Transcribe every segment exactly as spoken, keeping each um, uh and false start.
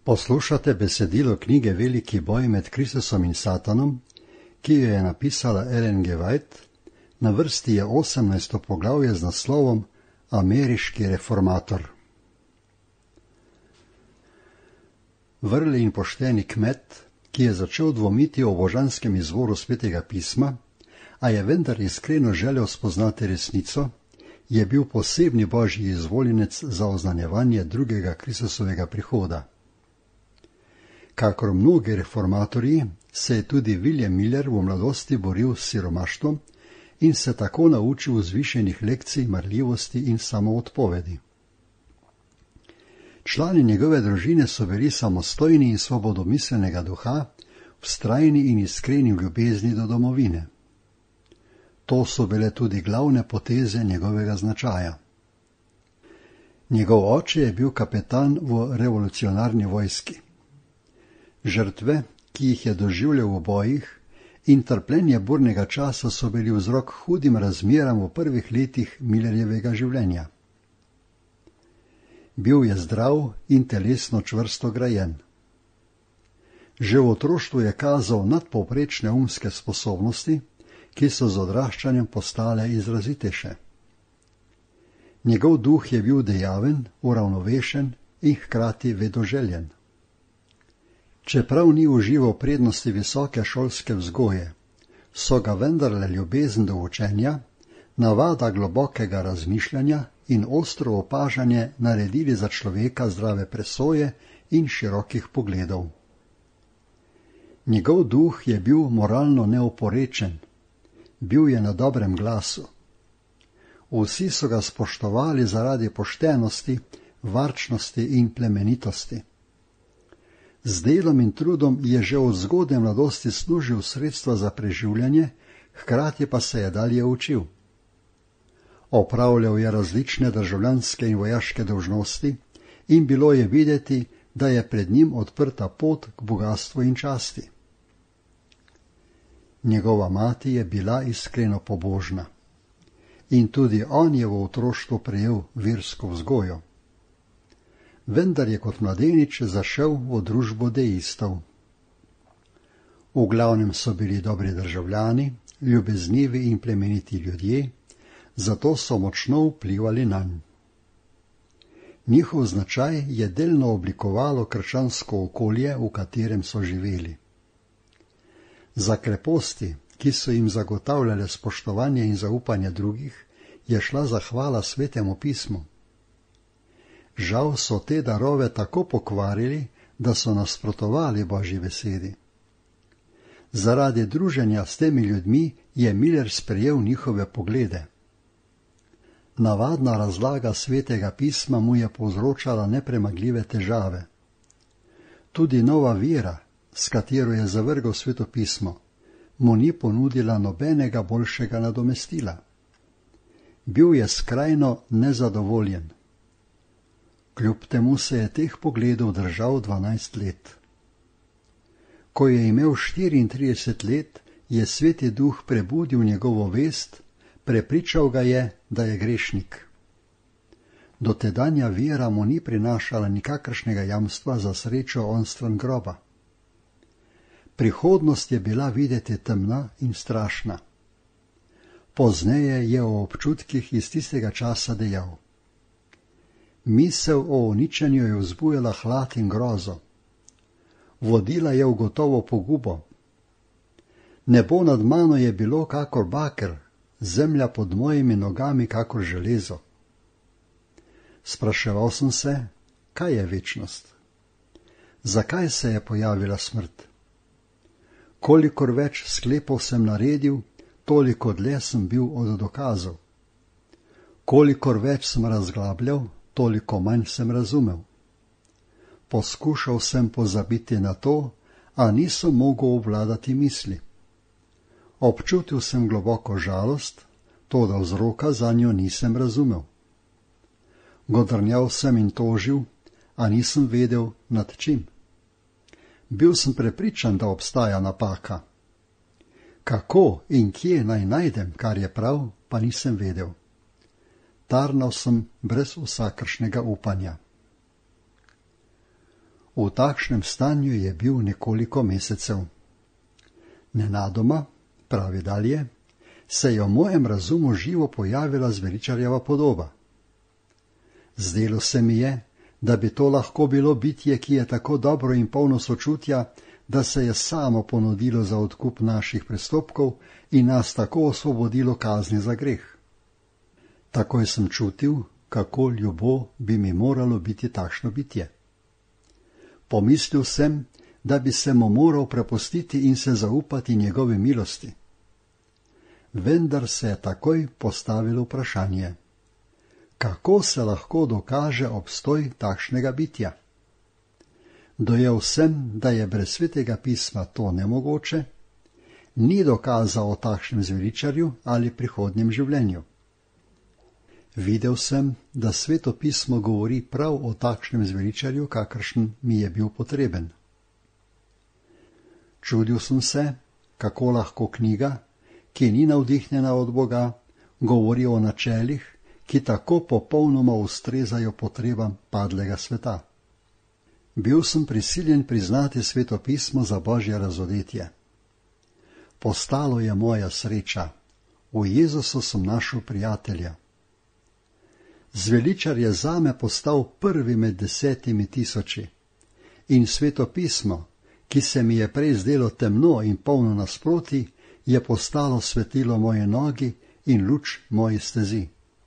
Poslušate besedilo knjige Veliki boj med Kristusom in Satanom, ki jo je napisala Ellen G. White. Na vrsti je osemnajsto poglavje z naslovom Ameriški reformator. Vrli in pošteni kmet, ki je začel dvomiti o božanskem izvoru svetega pisma, a je vendar iskreno želel spoznati resnico, je bil posebni božji izvoljenec za oznanjevanje drugega Kristusovega prihoda. Kakor mnogi reformatorji, se je tudi William Miller v mladosti boril s siromaštvom in se tako naučil vzvišenih lekcij marljivosti in samoodpovedi. Člani njegove družine so bili samostojni in svobodomiselnega duha, vztrajni in iskreni v ljubezni do domovine. To so bile tudi glavne poteze njegovega značaja. Njegov oče je bil kapetan v revolucionarni vojski. Žrtve, ki jih je doživljal v bojih, in trpljenje burnega časa so bili vzrok hudim razmeram v prvih letih Millerjevega življenja. Bil je zdrav in telesno čvrsto grajen. Že v otroštvu je kazal nadpovprečne umske sposobnosti, ki so z odraščanjem postale izrazitejše. Njegov duh je bil dejaven, uravnovešen in hkrati vedoželjen. Čeprav ni užival prednosti visoke šolske vzgoje, so ga vendarle ljubezen do učenja, navada globokega razmišljanja in ostro opažanje naredili za človeka zdrave presoje in širokih pogledov. Njegov duh je bil moralno neoporečen, bil je na dobrem glasu. Vsi so ga spoštovali zaradi poštenosti, varčnosti in plemenitosti. Z delom in trudom je že od zgodne mladosti služil sredstva za preživljanje, hkrati pa se je dalje učil. Opravljal je različne državljanske in vojaške dolžnosti in bilo je videti, da je pred njim odprta pot k bogastvu in časti. Njegova mati je bila iskreno pobožna in tudi on je v otroštvu prejel versko vzgojo. Vendar je kot mladenič zašel v družbo deistov. V glavnem so bili dobri državljani, ljubeznivi in plemeniti ljudje, zato so močno vplivali nanj. Njihov značaj je delno oblikovalo krščansko okolje, v katerem so živeli. Za kreposti, ki so jim zagotavljale spoštovanje in zaupanje drugih, je šla zahvala svetemu pismu. Žal so te darove tako pokvarili, da so nasprotovali božji besedi. Zaradi druženja s temi ljudmi je Miller sprejel njihove poglede. Navadna razlaga svetega pisma mu je povzročala nepremagljive težave. Tudi nova vera, s katero je zavrgel sveto pismo, mu ni ponudila nobenega boljšega nadomestila. Bil je skrajno nezadovoljen. Kljub temu se je teh pogledov držal dvanajst let. Ko je imel štiriintrideset let, je sveti duh prebudil njegovo vest, prepričal ga je, da je grešnik. Dotedanja vera mu ni prinašala nikakršnega jamstva za srečo onstran groba. Prihodnost je bila videti temna in strašna. Pozneje je o občutkih iz tistega časa dejal: Misel o uničenju je vzbujala hlad in grozo. Vodila je v gotovo pogubo. Nebo nad mano je bilo kakor baker, zemlja pod mojimi nogami kakor železo. Spraševal sem se, kaj je večnost? Zakaj se je pojavila smrt? Kolikor več sklepov sem naredil, toliko dlje sem bil od dokazov. Kolikor več sem razglabljal, toliko manj sem razumel. Poskušal sem pozabiti na to, a nisem mogel obvladati misli. Občutil sem globoko žalost, toda vzroka za njo nisem razumel. Godrnjal sem in tožil, a nisem vedel nad čim. Bil sem prepričan, da obstaja napaka. Kako in kje naj najdem, kar je prav, pa nisem vedel. Tarnal sem brez vsakršnega upanja. V takšnem stanju je bil nekoliko mesecev. Nenadoma, pravi dalje, se je v mojem razumu živo pojavila zveličarjeva podoba. Zdelo se mi je, da bi to lahko bilo bitje, ki je tako dobro in polno sočutja, da se je samo ponudilo za odkup naših prestopkov in nas tako osvobodilo kazni za greh. Takoj sem čutil, kako ljubo bi mi moralo biti takšno bitje. Pomislil sem, da bi se mu moral prepustiti in se zaupati njegovi milosti. Vendar se je takoj postavilo vprašanje, kako se lahko dokaže obstoj takšnega bitja. Dojel sem, da je brez svetega pisma to nemogoče, ni dokaza o takšnem zveličarju ali prihodnjem življenju. Videl sem, da sveto pismo govori prav o takšnem zveličarju, kakršen mi je bil potreben. Čudil sem se, kako lahko knjiga, ki ni navdihnjena od Boga, govori o načelih, ki tako popolnoma ustrezajo potrebam padlega sveta. Bil sem prisiljen priznati sveto pismo za božje razodetje. Postalo je moja sreča. V Jezusu sem našel prijatelja. Zveličar je zame postal prvi med desetimi tisoči. In sveto pismo, ki se mi je prej zdelo temno in polno nasproti, je postalo svetilo moje nogi in luč moji stezi.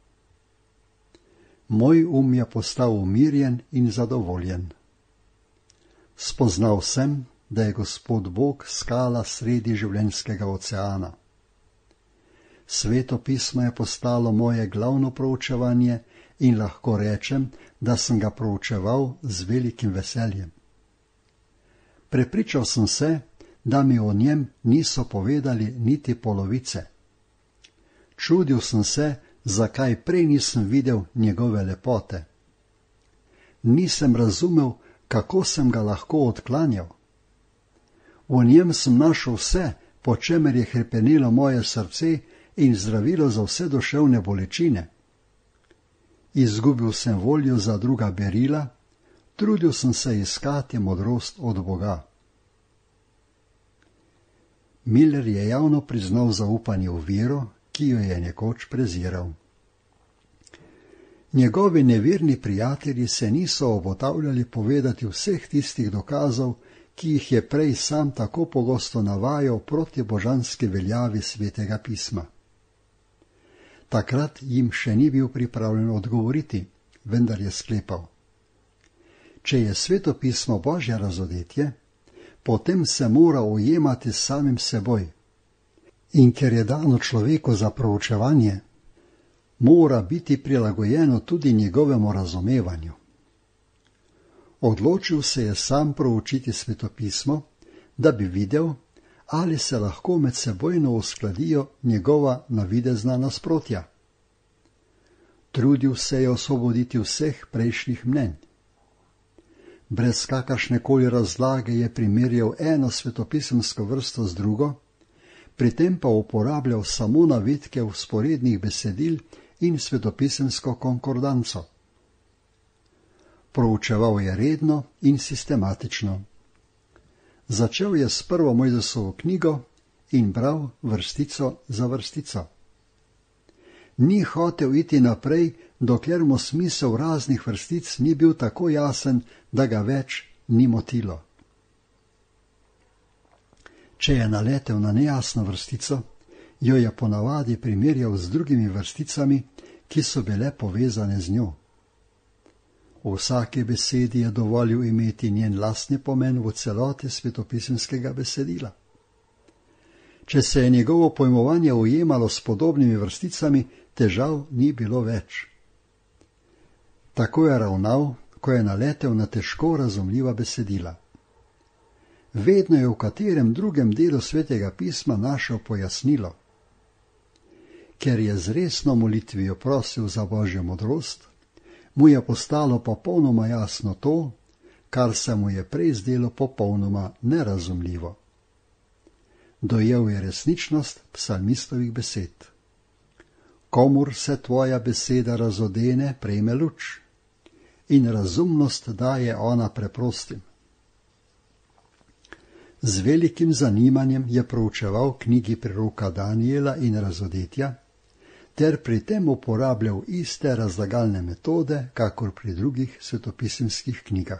Moj um je postal umirjen in zadovoljen. Spoznal sem, da je Gospod Bog skala sredi življenjskega oceana. Sveto pismo je postalo moje glavno proučevanje in lahko rečem, da sem ga proučeval z velikim veseljem. Prepričal sem se, da mi o njem niso povedali niti polovice. Čudil sem se, zakaj prej nisem videl njegove lepote. Nisem razumel, kako sem ga lahko odklanjal. V njem sem našel vse, po čemer je hrepenilo moje srce in zdravilo za vse duševne bolečine. Izgubil sem voljo za druga berila, trudil sem se iskati modrost od Boga. Miller je javno priznal zaupanje v vero, ki jo je nekoč preziral. Njegovi neverni prijatelji se niso obotavljali povedati vseh tistih dokazov, ki jih je prej sam tako pogosto navajal proti božanski veljavi svetega pisma. Takrat jim še ni bil pripravljen odgovoriti, vendar je sklepal. Če je sveto pismo božje razodetje, potem se mora ujemati s samim seboj. In ker je dano človeku za proučevanje, mora biti prilagojeno tudi njegovemu razumevanju. Odločil se je sam proučiti sveto pismo, da bi videl, ali se lahko med sebojno uskladijo njegova navidezna nasprotja. Trudil se je osvoboditi vseh prejšnjih mnenj. Brez kakršnekoli razlage je primerjal eno svetopisemsko vrsto z drugo, pri tem pa uporabljal samo navitke vzporednih besedil in svetopisemsko konkordanco. Proučeval je redno in sistematično. Začel je s prvo Mojzesovo knjigo in bral vrstico za vrstico. Ni hotel iti naprej, dokler mu smisel raznih vrstic ni bil tako jasen, da ga več ni motilo. Če je naletel na nejasno vrstico, jo je ponavadi primerjal z drugimi vrsticami, ki so bile povezane z njo. V vsaki besedi je dovolil imeti njen lastni pomen v celoti svetopisemskega besedila. Če se je njegovo pojmovanje ujemalo s podobnimi vrsticami, težav ni bilo več. Tako je ravnal, ko je naletel na težko razumljiva besedila. Vedno je v katerem drugem delu svetega pisma našel pojasnilo. Ker je z resno molitvijo prosil za božjo modrost, mu je postalo popolnoma jasno to, kar se mu je prej zdelo popolnoma nerazumljivo. Dojel je resničnost psalmistovih besed. Komur se tvoja beseda razodene, prejme luč, in razumnost daje ona preprostim. Z velikim zanimanjem je proučeval knjigi preroka Daniela in Razodetja, ter pri tem uporabljal iste razlagalne metode, kakor pri drugih svetopisemskih knjigah.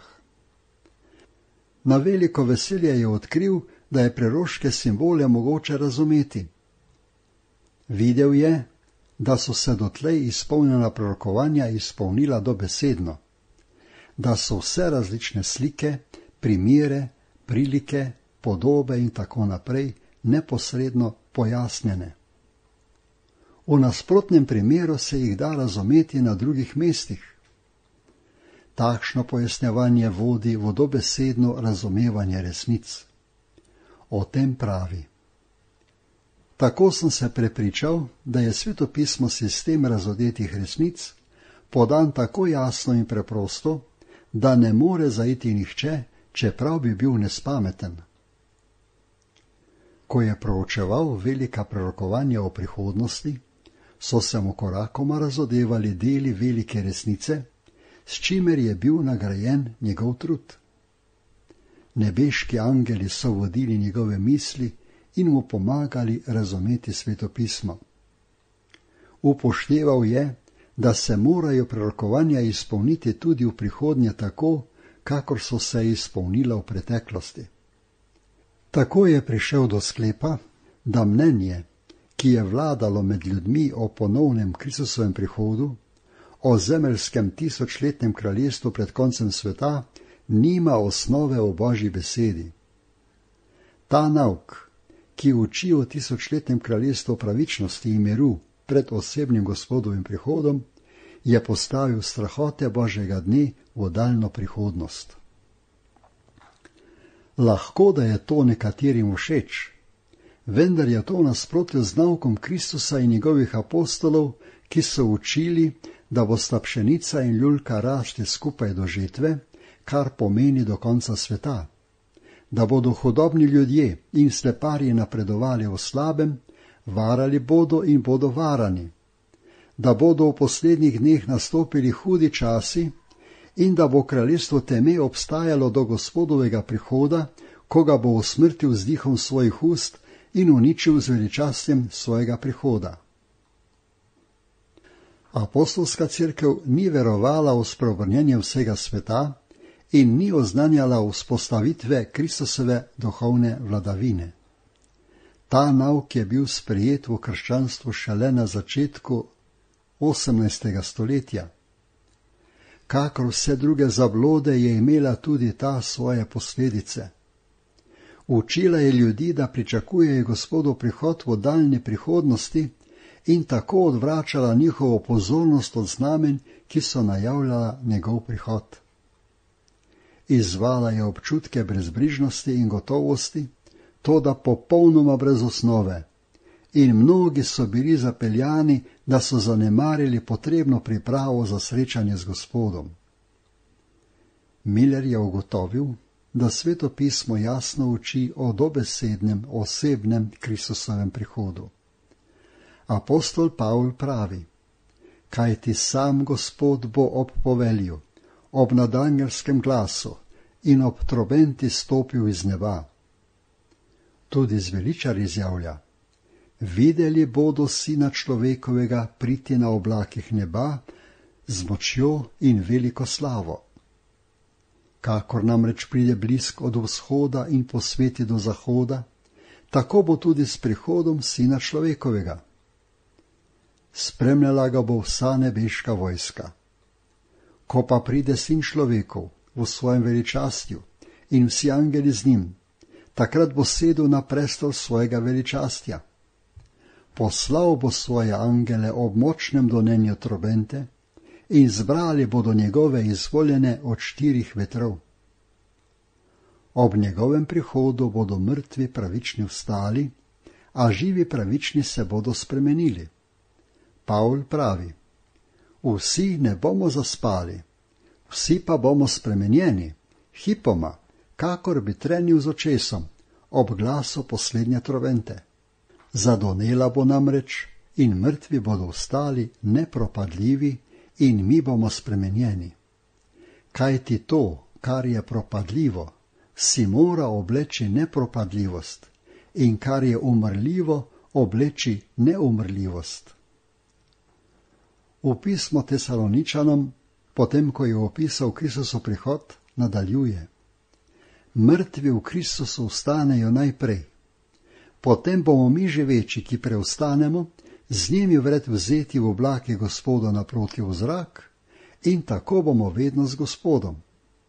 Na veliko veselje je odkril, da je preroške simbole mogoče razumeti. Videl je, da so se dotlej izpolnjena prorokovanja izpolnila dobesedno, da so vse različne slike, primere, prilike, podobe in tako naprej neposredno pojasnjene. V nasprotnem primeru se jih da razumeti na drugih mestih. Takšno pojasnjevanje vodi v dobesedno razumevanje resnic. O tem pravi: tako sem se prepričal, da je svetopismo sistem razodetih resnic, podan tako jasno in preprosto, da ne more zaiti nihče, čeprav bi bil nespameten. Ko je proučeval velika prorokovanja o prihodnosti, so se mu korakoma razodevali deli velike resnice, s čimer je bil nagrajen njegov trud. Nebeški angeli so vodili njegove misli in mu pomagali razumeti svetopismo. Upošteval je, da se morajo prorokovanja izpolniti tudi v prihodnje tako, kakor so se izpolnila v preteklosti. Tako je prišel do sklepa, da mnenje, ki je vladalo med ljudmi o ponovnem Kristusovem prihodu, o zemeljskem tisočletnem kraljestvu pred koncem sveta, nima osnove v Božji besedi. Ta nauk, ki uči o tisočletnem kraljestvu pravičnosti in miru pred osebnim Gospodovim prihodom, je postavil strahote Božjega dne v daljno prihodnost. Lahko, da je to nekaterim všeč, vendar je to v nasprotju z naukom Kristusa in njegovih apostolov, ki so učili, da bosta pšenica in ljulka rasli skupaj do žetve, kar pomeni do konca sveta, da bodo hudobni ljudje in sleparji napredovali v slabem, varali bodo in bodo varani, da bodo v poslednjih dneh nastopili hudi časi in da bo kraljestvo teme obstajalo do Gospodovega prihoda, ko ga bo usmrtil z dihom svojih ust in uničil z veličastjem svojega prihoda. Apostolska cerkev ni verovala v spreobrnjenje vsega sveta in ni oznanjala vzpostavitve Kristusove duhovne vladavine. Ta nauk je bil sprejet v krščanstvu šele na začetku osemnajstega stoletja. Kakor vse druge zablode je imela tudi ta svoje posledice. Učila je ljudi, da pričakujejo Gospodov prihod v daljni prihodnosti in tako odvračala njihovo pozornost od znamen, ki so najavljala njegov prihod. Izvala je občutke brezbrižnosti in gotovosti, toda popolnoma brez osnove, in mnogi so bili zapeljani, da so zanemarili potrebno pripravo za srečanje z Gospodom. Miller je ugotovil, da svetopismo jasno uči o dobesednem, osebnem Kristusovem prihodu. Apostol Pavl pravi: kajti sam Gospod bo ob povelju, ob nadangelskem glasu in ob trobenti stopil iz neba. Tudi zveličar izjavlja: videli bodo sina človekovega priti na oblakih neba z močjo in veliko slavo. Kakor namreč pride blisk od vzhoda in posveti do zahoda, tako bo tudi s prihodom sina človekovega. Spremljala ga bo vsa nebeška vojska. Ko pa pride sin človekov v svojem veličastju in vsi angeli z njim, takrat bo sedel na prestol svojega veličastja. Poslal bo svoje angele ob močnem donenju trobente in zbrali bodo njegove izvoljene od štirih vetrov. Ob njegovem prihodu bodo mrtvi pravični vstali, a živi pravični se bodo spremenili. Pavl pravi: vsi ne bomo zaspali, vsi pa bomo spremenjeni, hipoma, kakor bi trenil z očesom, ob glasu poslednje trobente. Zadonela bo namreč in mrtvi bodo vstali nepropadljivi in mi bomo spremenjeni. Kajti to, kar je propadljivo, si mora obleči nepropadljivost in kar je umrljivo, obleči neumrljivost. V pismo Tesaloničanom, potem ko je opisal Kristusov prihod, nadaljuje: Mrtvi v Kristusu vstanejo najprej. Potem bomo mi živeči, ki preostanemo, z njimi vred vzeti v oblake Gospoda naproti v zrak in tako bomo vedno z Gospodom.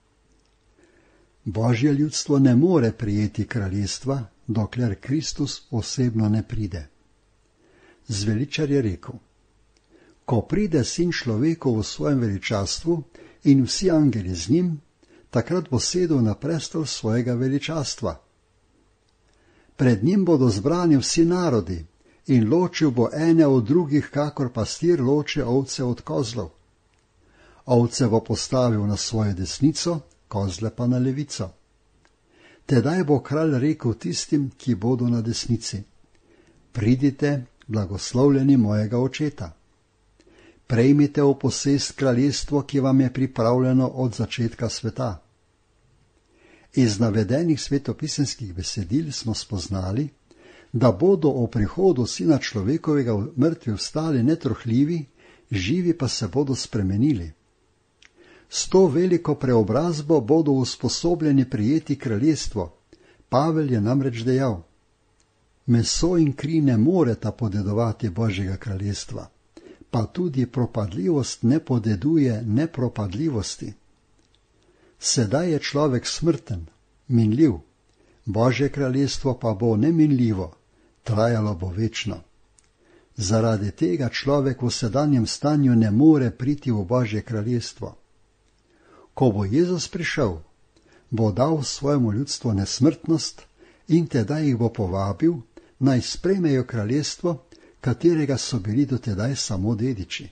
Božje ljudstvo ne more prijeti kraljestva, dokler Kristus osebno ne pride. Zveličar je rekel: Ko pride sin človekov v svojem veličastvu in vsi angeli z njim, takrat bo sedel na prestol svojega veličastva. Pred njim bodo zbrani vsi narodi in ločil bo ene od drugih, kakor pastir loči ovce od kozlov. Ovce bo postavil na svojo desnico, kozle pa na levico. Tedaj bo kralj rekel tistim, ki bodo na desnici: Pridite, blagoslovljeni mojega očeta. Prejmite v posest kraljestvo, ki vam je pripravljeno od začetka sveta. Iz navedenih svetopisemskih besedil smo spoznali, da bodo o prihodu sina človekovega mrtvi vstali netrohljivi, živi pa se bodo spremenili. S to veliko preobrazbo bodo usposobljeni prijeti kraljestvo. Pavel je namreč dejal: Meso in kri ne moreta podedovati Božjega kraljestva, pa tudi propadljivost ne podeduje nepropadljivosti. Sedaj je človek smrten, minljiv, Božje kraljestvo pa bo neminljivo, trajalo bo večno. Zaradi tega človek v sedanjem stanju ne more priti v Božje kraljestvo. Ko bo Jezus prišel, bo dal svojemu ljudstvu nesmrtnost in tedaj jih bo povabil, naj sprejmejo kraljestvo, katerega so bili dotedaj samo dediči.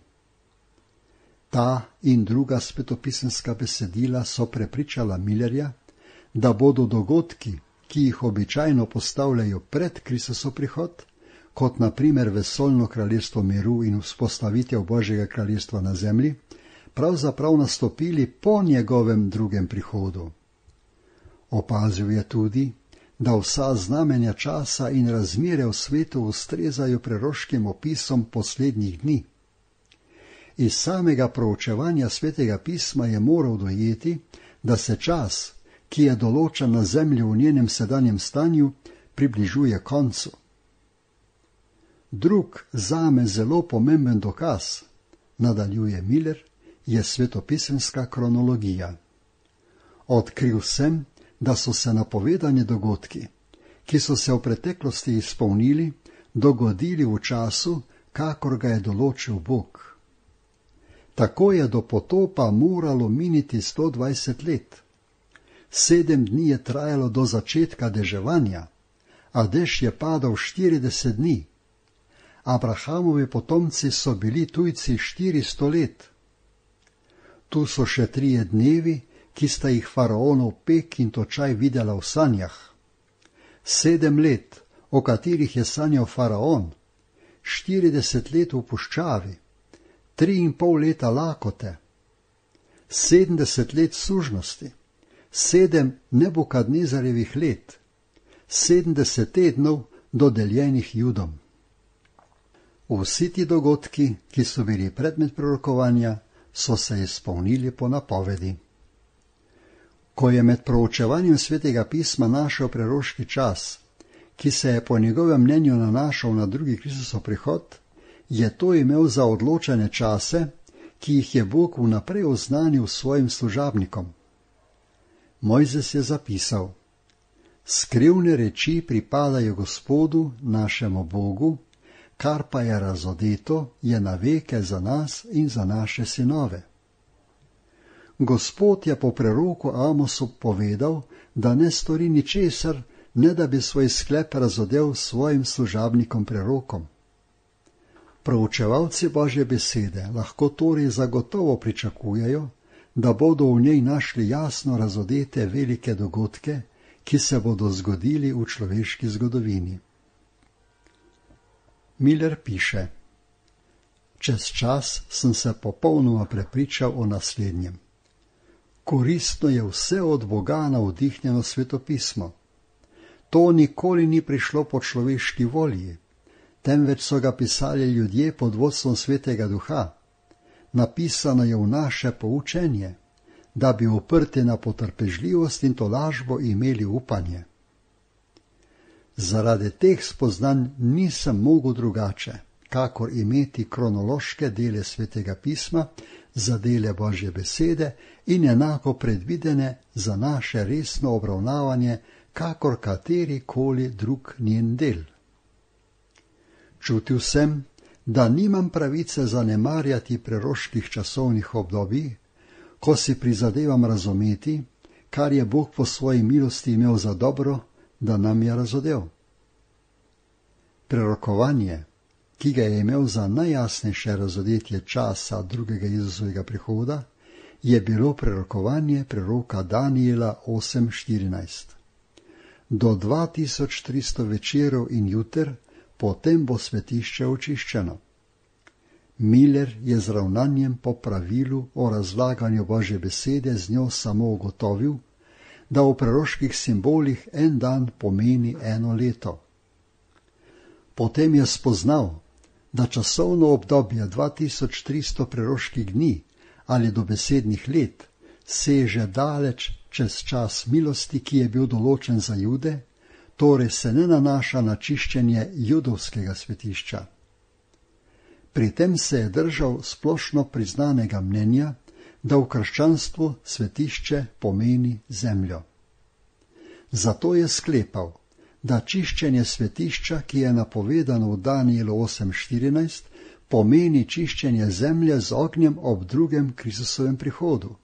Ta in druga svetopisemska besedila so prepričala Millerja, da bodo dogodki, ki jih običajno postavljajo pred Kristusov prihod, kot na primer vesoljno kraljestvo miru in vzpostavitev Božjega kraljestva na zemlji, pravzaprav nastopili po njegovem drugem prihodu. Opazil je tudi, da vsa znamenja časa in razmere v svetu ustrezajo preroškim opisom poslednjih dni. Iz samega proučevanja Svetega pisma je moral dojeti, da se čas, ki je določen na zemlji v njenem sedanjem stanju, približuje koncu. Drug zame zelo pomemben dokaz, nadaljuje Miller, je svetopisemska kronologija. Odkril sem, da so se napovedani dogodki, ki so se v preteklosti izpolnili, dogodili v času, kakor ga je določil Bog. Tako je do potopa moralo miniti sto dvajset let. Sedem dni je trajalo do začetka deževanja, a dež je padal štirideset dni. Abrahamovi potomci so bili tujci štiristo let. Tu so še trije dnevi, ki sta jih faraonov pek in točaj videla v sanjah. Sedem let, o katerih je sanjal faraon, štirideset let v puščavi, tri in pol leta lakote, sedemdeset let sužnosti, sedem Nebukadnezarjevih let, sedemdeset tednov dodeljenih Judom. Vsi ti dogodki, ki so bili predmet prorokovanja, so se izpolnili po napovedi. Ko je med proučevanjem Svetega pisma našel preroški čas, ki se je po njegovem mnenju nanašal na drugi Kristusov prihod, je to imel za odločene čase, ki jih je Bog vnaprej oznanil svojim služabnikom. Mojzes je zapisal: Skrivne reči pripadajo Gospodu, našemu Bogu, kar pa je razodeto, je na veke za nas in za naše sinove. Gospod je po preroku Amosu povedal, da ne stori ničesar, ne da bi svoj sklep razodel svojim služabnikom prerokom. Proučevalci Božje besede lahko torej zagotovo pričakujejo, da bodo v njej našli jasno razodete velike dogodke, ki se bodo zgodili v človeški zgodovini. Miller piše: Čez čas sem se popolnoma prepričal o naslednjem. Koristno je vse od Boga navdihnjeno svetopismo. To nikoli ni prišlo po človeški volji, temveč so ga pisali ljudje pod vodstvom Svetega Duha. Napisano je v naše poučenje, da bi uprti na potrpežljivost in tolažbo imeli upanje. Zaradi teh spoznanj nisem mogel drugače, kakor imeti kronološke dele Svetega pisma za dele Božje besede in enako predvidene za naše resno obravnavanje, kakor katerikoli drug njen del. Čutil sem, da nimam pravice zanemarjati preroških časovnih obdobij, ko si prizadevam razumeti, kar je Bog po svoji milosti imel za dobro, da nam je razodel. Prerokovanje, ki ga je imel za najjasnejše razodetje časa drugega Jezusovega prihoda, je bilo prerokovanje preroka Danijela osem štirinajst. Do dva tisoč tristo večerov in juter, potem bo svetišče očiščeno. Miller je z ravnanjem po pravilu o razlaganju Božje besede z njo samo ugotovil, da v preroških simbolih en dan pomeni eno leto. Potem je spoznal, da časovno obdobje dva tisoč tristo preroških dni ali dobesednih let seže daleč čez čas milosti, ki je bil določen za Jude, torej se ne nanaša na čiščenje judovskega svetišča. Pri tem se je držal splošno priznanega mnenja, da v krščanstvu svetišče pomeni zemljo. Zato je sklepal, da čiščenje svetišča, ki je napovedano v Danijelu osem štirinajst, pomeni čiščenje zemlje z ognjem ob drugem Kristusovem prihodu.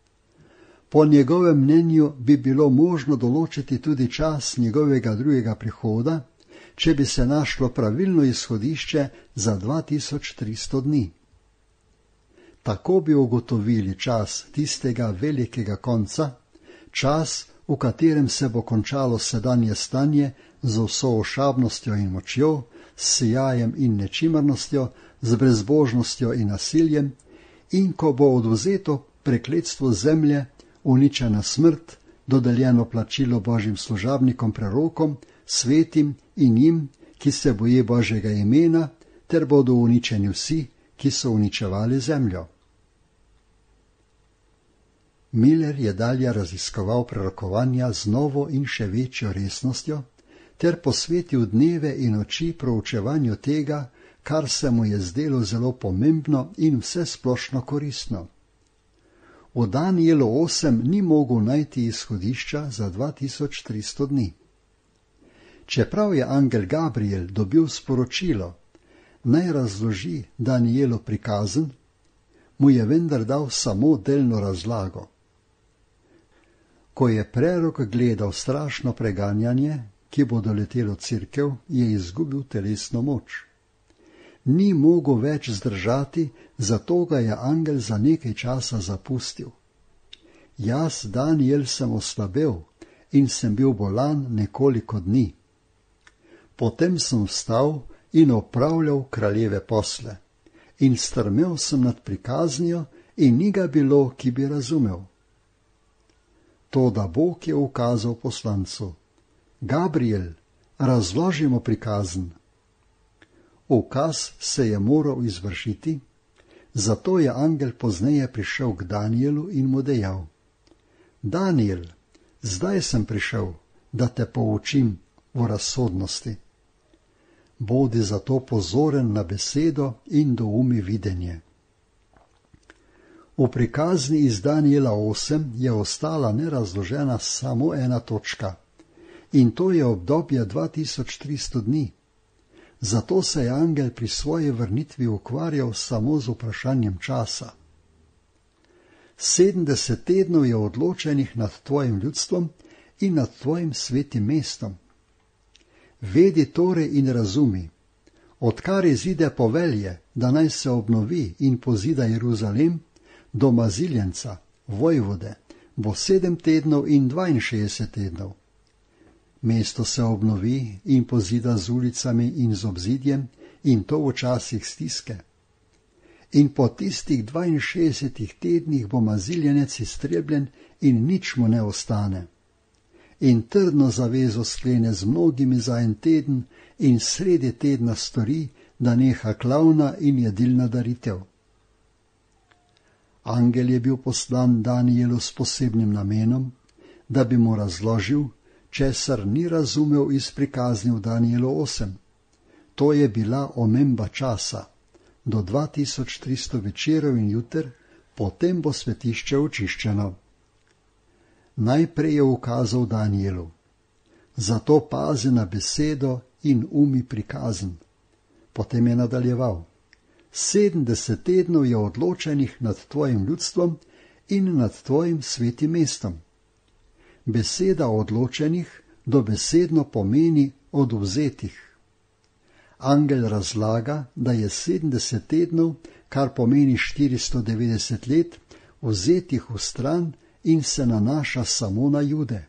Po njegovem mnenju bi bilo možno določiti tudi čas njegovega drugega prihoda, če bi se našlo pravilno izhodišče za dva tisoč tristo dni. Tako bi ugotovili čas tistega velikega konca, čas, v katerem se bo končalo sedanje stanje z vso ošabnostjo in močjo, s sijajem in nečimrnostjo, z brezbožnostjo in nasiljem, in ko bo odvzeto prekletstvo zemlje, uničena smrt, dodeljeno plačilo Božjim služabnikom prerokom, svetim in njim, ki se boje Božjega imena, ter bodo uničeni vsi, ki so uničevali zemljo. Miller je dalje raziskoval prerokovanja z novo in še večjo resnostjo, ter posvetil dneve in oči proučevanju tega, kar se mu je zdelo zelo pomembno in vsesplošno koristno. V Danijelu osem ni mogel najti izhodišča za dva tisoč tristo dni. Čeprav je angel Gabriel dobil sporočilo, naj razloži Danijelu prikazen, mu je vendar dal samo delno razlago. Ko je prerok gledal strašno preganjanje, ki bo doletelo cerkev, je izgubil telesno moč. Ni mogel več zdržati, zato ga je angel za nekaj časa zapustil. Jaz, Danijel, sem oslabel in sem bil bolan nekoliko dni. Potem sem vstal in opravljal kraljeve posle in strmel sem nad prikaznijo in ni ga bilo, ki bi razumel. Toda Bog je ukazal poslancu: Gabriel, razložimo prikazen. Ukaz se je moral izvršiti, zato je angel pozneje prišel k Danijelu in mu dejal: Danijel, zdaj sem prišel, da te poučim o razsodnosti. Bodi zato pozoren na besedo in doumi videnje. V prikazni iz Danijela osem je ostala nerazložena samo ena točka, in to je obdobje dva tisoč tristo dni. Zato se je angel pri svoji vrnitvi ukvarjal samo z vprašanjem časa. Sedemdeset tednov je odločenih nad tvojim ljudstvom in nad tvojim svetim mestom. Vedi torej in razumi, odkar izide povelje, da naj se obnovi in pozida Jeruzalem, do maziljenca, vojvode, bo sedem tednov in dvainšestdeset tednov. Mesto se obnovi in pozida z ulicami in z obzidjem, in to v časih stiske. in po tistih dvainšestdesetih tednih bo maziljenec iztrebljen in nič mu ne ostane. In trdno zavezo sklene z mnogimi za en teden in sredi tedna stori, da neha klavna in jedilna daritev. Angel je bil poslan Danijelu s posebnim namenom, da bi mu razložil, česar ni razumel iz prikazni v Danijelu osem. To je bila omemba časa. Do dva tisoč tristo večerov in juter, potem bo svetišče očiščeno. Najprej je ukazal Danijelu: zato pazi na besedo in umi prikazen. Potem je nadaljeval: sedemdeset tednov je odločenih nad tvojim ljudstvom in nad tvojim svetim mestom. Beseda odločenih dobesedno pomeni odvzetih. Angel razlaga, da je sedemdeset tednov, kar pomeni štiristo devetdeset let, vzetih v stran in se nanaša samo na Jude.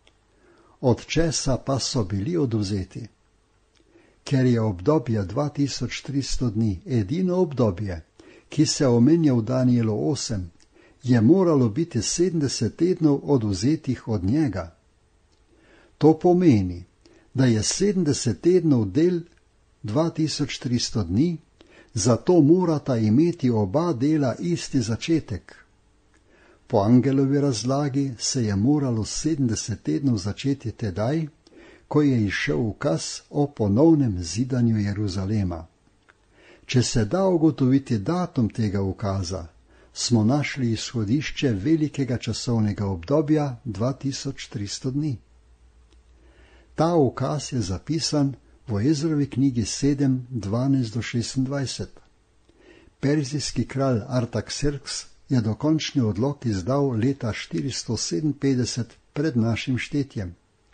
Od česa pa so bili odvzeti? Ker je obdobje dva tisoč tristo dni edino obdobje, ki se omenja v Danijelu osem, je moralo biti sedemdeset tednov odvzetih od njega. To pomeni, da je sedemdeset tednov del dva tisoč tristo dni, zato morata imeti oba dela isti začetek. Po angelovi razlagi se je moralo sedemdeset tednov začeti tedaj, ko je izšel ukaz o ponovnem zidanju Jeruzalema. Če se da ugotoviti datum tega ukaza, smo našli izhodišče velikega časovnega obdobja dva tisoč tristo dni. Ta ukaz je zapisan v Ezrovi knjigi sedem, dvanajst do šestindvajset. Perzijski kralj Artakserks je dokončni odlok izdal leta štiristo sedeminpetdeset pred našim štetjem.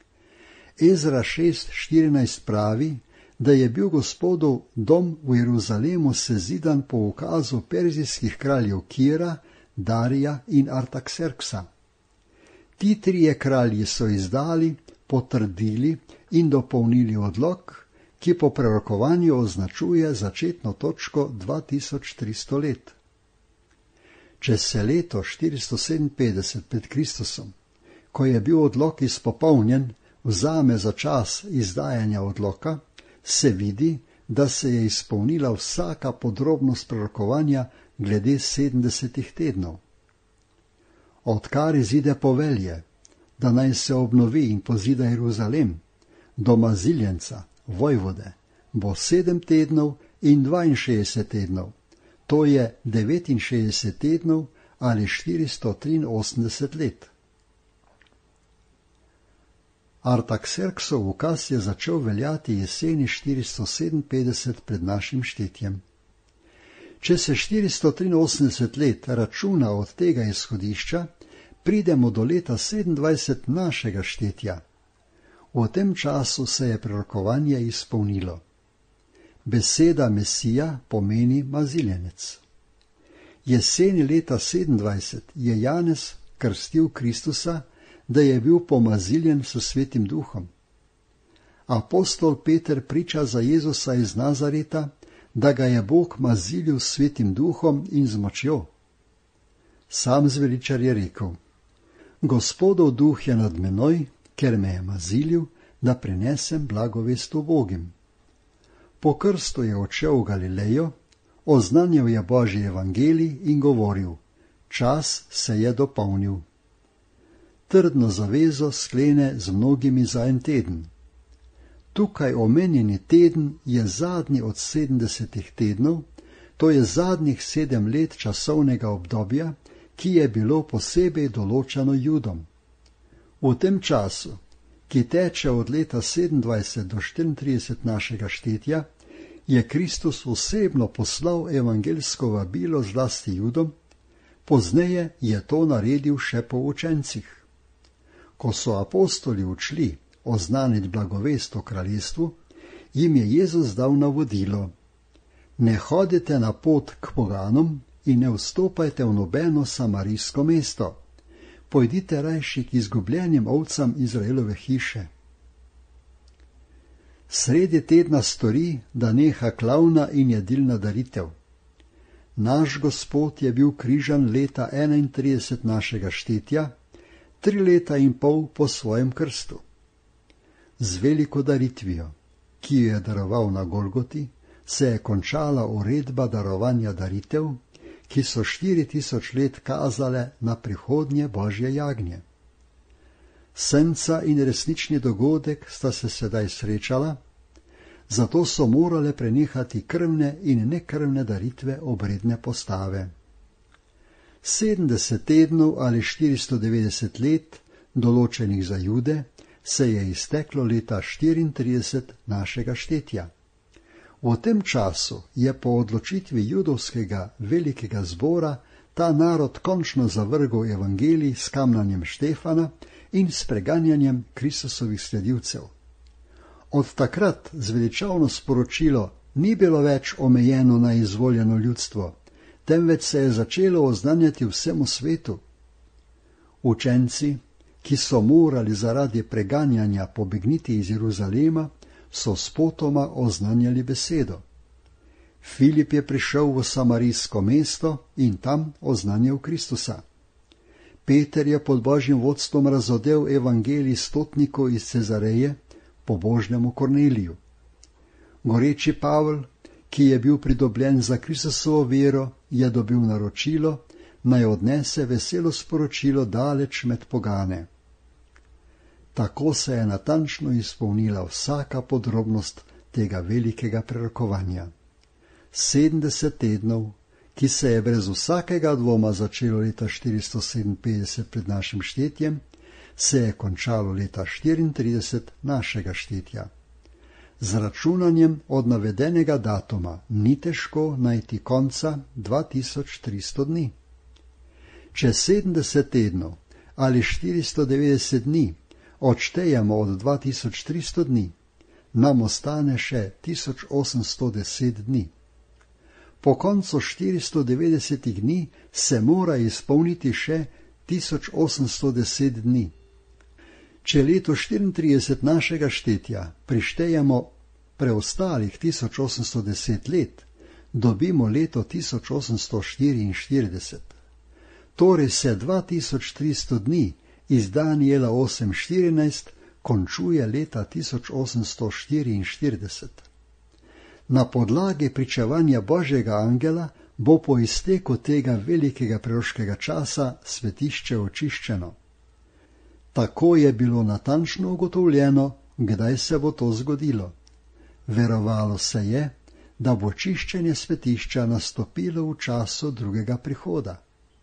Ezra šest štirinajst pravi, da je bil Gospodov dom v Jeruzalemu sezidan po ukazu perzijskih kraljev Kira, Darija in Artakserksa. Ti trije kralji so izdali, potrdili in dopolnili odlok, ki po prerokovanju označuje začetno točko dva tisoč tristo let. Če se leto štiristo sedeminpetdeset pred Kristusom, ko je bil odlok izpopolnjen, vzame za čas izdajanja odloka, se vidi, da se je izpolnila vsaka podrobnost prorokovanja glede sedemdesetih tednov. Odkar izide povelje, da naj se obnovi in pozida Jeruzalem, do maziljenca, vojvode, bo sedem tednov in dvainšestdeset tednov, to je devetinšestdeset tednov ali štiristo triinosemdeset let. Artakserksov ukaz je začel veljati jeseni štiristo sedeminpetdeset pred našim štetjem. Če se štiristo triinosemdeset let računa od tega izhodišča, pridemo do leta sedemindvajset našega štetja. V tem času se je prorokovanje izpolnilo. Beseda Mesija pomeni maziljenec. Jeseni leta sedemindvajset je Janez krstil Kristusa, da je bil pomaziljen s Svetim Duhom. Apostol Peter priča za Jezusa iz Nazareta, da ga je Bog mazilil s Svetim Duhom in z močjo. Sam zveličar je rekel: Gospodov duh je nad menoj, ker me je mazilil, da prinesem blagovest ubogim. Po krstu je odšel v Galilejo, oznanjal je Božji evangelij in govoril: čas se je dopolnil. Trdno zavezo sklene z mnogimi za en teden. Tukaj omenjeni teden je zadnji od sedemdesetih tednov, to je zadnjih sedem let časovnega obdobja, ki je bilo posebej določeno Judom. V tem času, ki teče od leta sedemindvajset do štiriintrideset našega štetja, je Kristus osebno poslal evangeljsko vabilo zlasti Judom, pozneje je to naredil še po učencih. Ko so apostoli odšli oznaniti blagovest o kraljestvu, jim je Jezus dal navodilo: ne hodite na pot k poganom in ne vstopajte v nobeno samarijsko mesto. Pojdite rajši k izgubljenim ovcam Izraelove hiše. Sredi tedna stori, da neha klavna in jedilna daritev. Naš Gospod je bil križan leta enaintrideset našega štetja, tri leta in pol po svojem krstu. Z veliko daritvijo, ki jo je daroval na Golgoti, se je končala uredba darovanja daritev, ki so štiri tisoč let kazale na prihodnje Božje jagnje. Senca in resnični dogodek sta se sedaj srečala, zato so morale prenehati krvne in nekrvne daritve obredne postave. sedemdeset tednov ali štiristo devetdeset let, določenih za Jude, se je izteklo leta štiriintrideset našega štetja. V tem času je po odločitvi judovskega velikega zbora ta narod končno zavrgel evangelij s kamnanjem Štefana in s preganjanjem Kristusovih sledilcev. Od takrat zveličavno sporočilo ni bilo več omejeno na izvoljeno ljudstvo, temveč se je začelo oznanjati vsemu svetu. Učenci, ki so morali zaradi preganjanja pobegniti iz Jeruzalema, so spotoma oznanjali besedo. Filip je prišel v samarijsko mesto in tam oznanjal Kristusa. Peter je pod Božjim vodstvom razodel evangelij stotniku iz Cezareje, pobožnemu Korneliju. Goreči Pavel, ki je bil pridobljen za Kristusovo vero, je dobil naročilo, naj odnese veselo sporočilo daleč med pogane. Tako se je natančno izpolnila vsaka podrobnost tega velikega prerokovanja. sedemdeset tednov, ki se je brez vsakega dvoma začelo leta štiristo sedeminpetdeset pred našim štetjem, se je končalo leta štiriintrideset našega štetja. Z računanjem od navedenega datuma ni težko najti konca dva tisoč tristo dni. Če sedemdeset tednov ali štiristo devetdeset dni odštejemo od dva tisoč tristo dni, nam ostane še tisoč osemsto deset dni. Po koncu štiristo devetdesetih dni se mora izpolniti še tisoč osemsto deset dni. Če leto štiriintrideset našega štetja prištejemo preostalih tisoč osemsto deset let, dobimo leto tisoč osemsto štiriinštirideset. Torej se dva tisoč tristo dni iz Daniela osem štirinajst končuje leta tisoč osemsto štiriinštirideset. Na podlagi pričevanja Božjega angela bo po izteku tega velikega proroškega časa svetišče očiščeno. Tako je bilo natančno ugotovljeno, kdaj se bo to zgodilo. Verovalo se je, da bo čiščenje svetišča nastopilo v času drugega prihoda.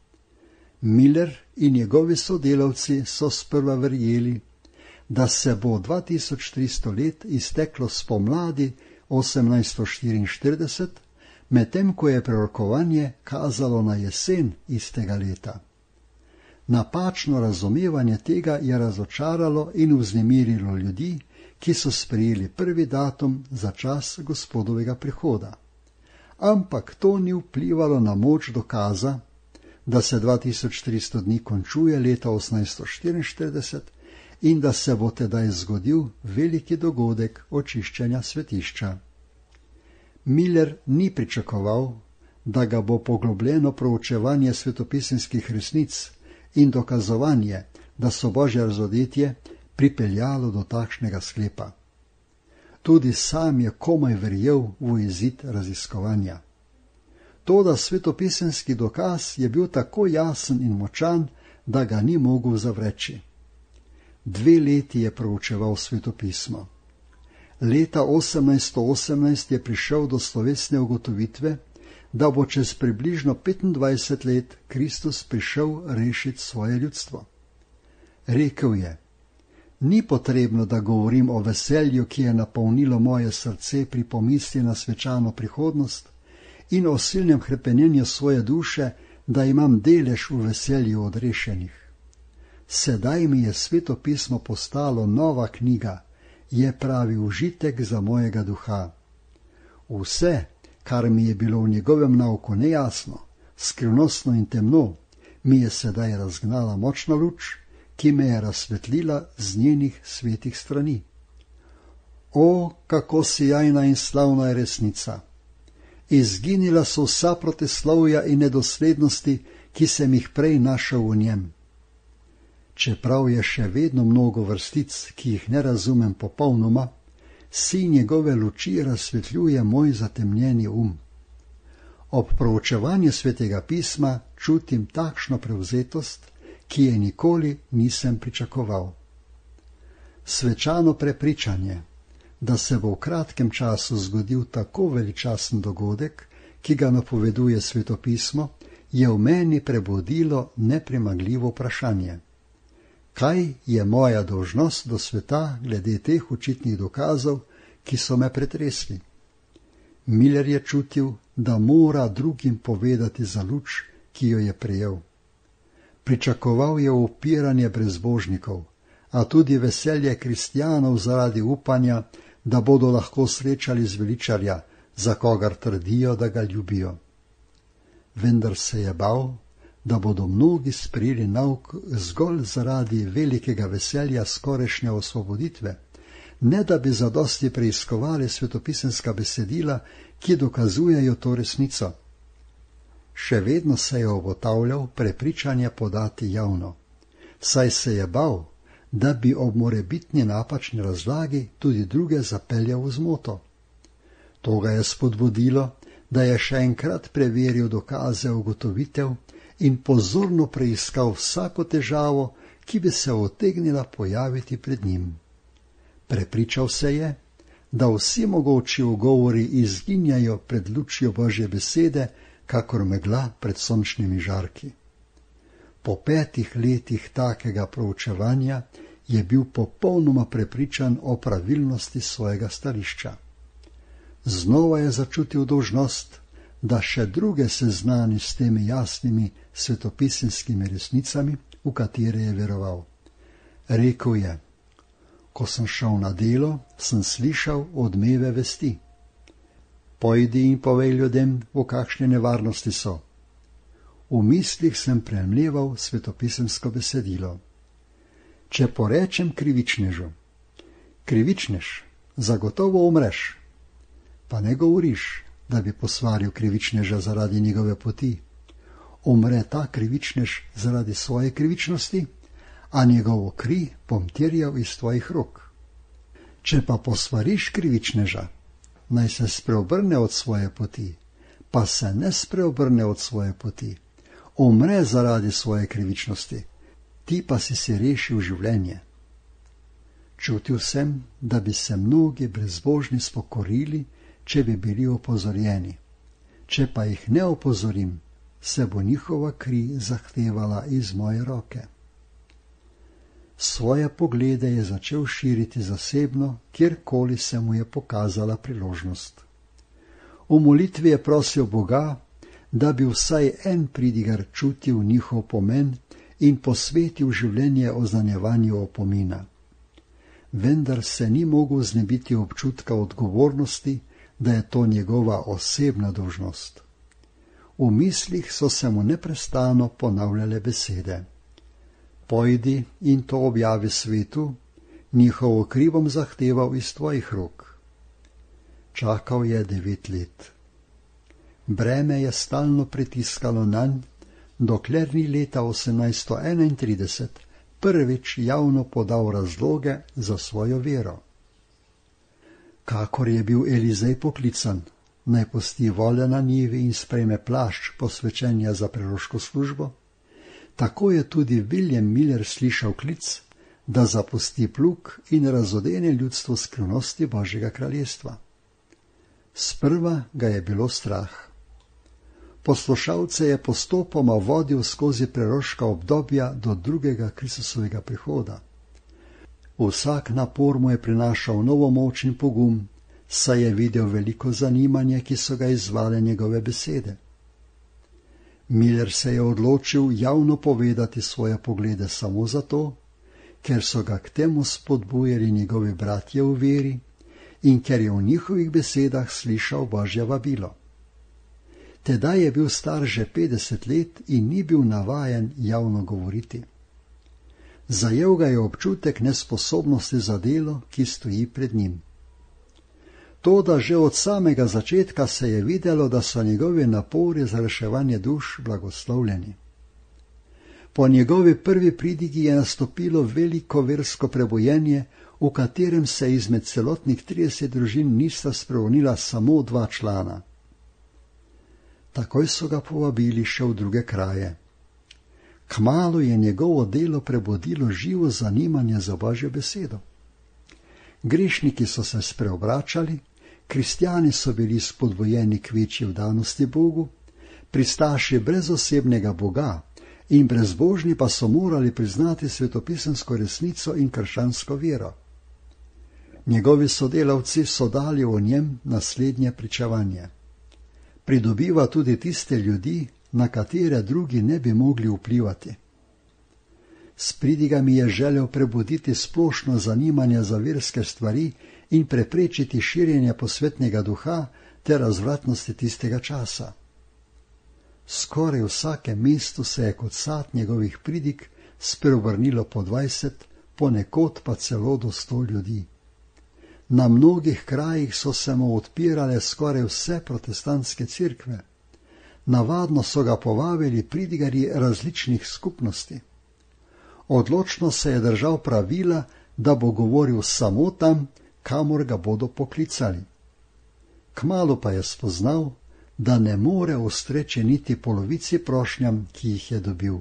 Miller in njegovi sodelavci so sprva verjeli, da se bo dva tisoč tristo let izteklo spomladi osemnajststo štiriinštirideset, medtem ko je prorokovanje kazalo na jesen istega leta. Napačno razumevanje tega je razočaralo in vznemirilo ljudi, ki so sprejeli prvi datum za čas Gospodovega prihoda. Ampak to ni vplivalo na moč dokaza, da se dva tisoč tristo dni končuje leta osemnajststo štiriinštirideset in da se bo tedaj zgodil veliki dogodek očiščenja svetišča. Miller ni pričakoval, da ga bo poglobljeno proučevanje svetopisemskih resnic in dokazovanje, da so Božje razodetje, pripeljalo do takšnega sklepa. Tudi sam je komaj verjel v izid raziskovanja. Toda svetopisemski dokaz je bil tako jasen in močan, da ga ni mogel zavreči. Dve leti je proučeval svetopismo. Leta osemnajststo osemnajst je prišel do slovesne ugotovitve, da bo čez približno petindvajset let Kristus prišel rešiti svoje ljudstvo. Rekel je: Ni potrebno, da govorim o veselju, ki je napolnilo moje srce pri pomisli na svečano prihodnost, in o silnem hrepenenju svoje duše, da imam delež v veselju odrešenih. Sedaj mi je svetopismo postalo nova knjiga, je pravi užitek za mojega duha. Vse, kar mi je bilo v njegovem nauku nejasno, skrivnostno in temno, mi je sedaj razgnala močna luč, ki me je razsvetlila z njenih svetih strani. O, kako sijajna in slavna je resnica! Izginila so vsa proteslovja in nedoslednosti, ki sem jih prej našel v njem. Čeprav je še vedno mnogo vrstic, ki jih ne razumem popolnoma, si njegove luči razsvetljuje moj zatemnjeni um. Ob proučevanju Svetega pisma čutim takšno prevzetost, ki je nikoli nisem pričakoval. Svečano prepričanje, da se bo v kratkem času zgodil tako veličasten dogodek, ki ga napoveduje Svetopismo, je v meni prebudilo nepremagljivo vprašanje. Kaj je moja dolžnost do sveta glede teh očitnih dokazov, ki so me pretresli? Miller je čutil, da mora drugim povedati za luč, ki jo je prejel. Pričakoval je upiranje brezbožnikov, a tudi veselje kristjanov zaradi upanja, da bodo lahko srečali zveličarja, za kogar trdijo, da ga ljubijo. Vendar se je bal, da bodo mnogi sprejeli nauk zgolj zaradi velikega veselja skorajšnje osvoboditve, ne da bi zadosti preiskovali svetopisemska besedila, ki dokazujejo to resnico. Še vedno se je obotavljal prepričanje podati javno, saj se je bal, da bi ob morebitni napačni razlagi tudi druge zapeljal v zmoto. To ga je spodbudilo, da je še enkrat preveril dokaze ugotovitev in pozorno preiskal vsako težavo, ki bi se utegnila pojaviti pred njim. Prepričal se je, da vsi mogoči ugovori izginjajo pred lučjo Božje besede, kakor megla pred sončnimi žarki. Po petih letih takega proučevanja je bil popolnoma prepričan o pravilnosti svojega stališča. Znova je začutil dolžnost, da še druge seznani s temi jasnimi svetopisemskimi resnicami, v katere je veroval. Rekel je: ko sem šel na delo, sem slišal odmeve vesti. Pojdi in povej ljudem, v kakšne nevarnosti so. V mislih sem premleval svetopisemsko besedilo. Če porečem krivičnežu: krivičnež, zagotovo umreš, pa ne govoriš, da bi posvaril krivičneža zaradi njegove poti. Umre ta krivičnež zaradi svoje krivičnosti, a njegovo kri bom terjal iz tvojih rok. Če pa posvariš krivičneža, naj se spreobrne od svoje poti, pa se ne spreobrne od svoje poti, umre zaradi svoje krivičnosti, ti pa si si rešil življenje. Čutil sem, da bi se mnogi brezbožni spokorili, če bi bili opozorjeni. Če pa jih ne opozorim, se bo njihova kri zahtevala iz moje roke. Svoje poglede je začel širiti zasebno, kjerkoli se mu je pokazala priložnost. V molitvi je prosil Boga, da bi vsaj en pridigar čutil njihov pomen in posvetil življenje oznanjevanju opomina. Vendar se ni mogel znebiti občutka odgovornosti, da je to njegova osebna dolžnost. V mislih so se mu neprestano ponavljale besede: pojdi in to objavi svetu, njihovo kri bom zahteval iz tvojih rok. Čakal je devet let. Breme je stalno pritiskalo nanj, dokler ni leta osemnajststo enaintrideset prvič javno podal razloge za svojo vero. Kakor je bil Elizej poklican, naj pusti vole na njivi in sprejme plašč posvečenja za preroško službo, tako je tudi William Miller slišal klic, da zapusti plug in razodene ljudstvo skrivnosti Božjega kraljestva. Sprva ga je bilo strah. Poslušalce je postopoma vodil skozi preroška obdobja do drugega Kristusovega prihoda. Vsak napor mu je prinašal novo moč in pogum, saj je videl veliko zanimanje, ki so ga izzvale njegove besede. Miller se je odločil javno povedati svoje poglede samo zato, ker so ga k temu spodbujali njegovi bratje v veri in ker je v njihovih besedah slišal Božje vabilo. Tedaj je bil star že petdeset let in ni bil navajen javno govoriti. Zajel ga je občutek nesposobnosti za delo, ki stoji pred njim. Toda že od samega začetka se je videlo, da so njegovi napori za reševanje duš blagoslovljeni. Po njegovi prvi pridigi je nastopilo veliko versko prebojenje, v katerem se izmed celotnih trideset družin nista spremenila samo dva člana. Takoj so ga povabili še v druge kraje. Kmalu je njegovo delo prebudilo živo zanimanje za Božjo besedo. Grešniki so se spreobračali, kristjani so bili spodbojeni k večji vdanosti Bogu, pristaši brezosebnega Boga in brezbožni pa so morali priznati svetopisemsko resnico in krščansko vero. Njegovi sodelavci so dali o njem naslednje pričevanje. Pridobiva tudi tiste ljudi, na katere drugi ne bi mogli vplivati. S pridigami je želel prebuditi splošno zanimanje za verske stvari in preprečiti širjenje posvetnega duha ter razvratnosti tistega časa. Skoraj v vsakem mestu se je kot sad njegovih pridig spreobrnilo po dvajset, ponekod pa celo do sto ljudi. Na mnogih krajih so se mu odpirale skoraj vse protestantske cerkve. Navadno so ga povabili pridigarji različnih skupnosti. Odločno se je držal pravila, da bo govoril samo tam, kamor ga bodo poklicali. Kmalu pa je spoznal, da ne more ustreči niti polovici prošnjam, ki jih je dobil.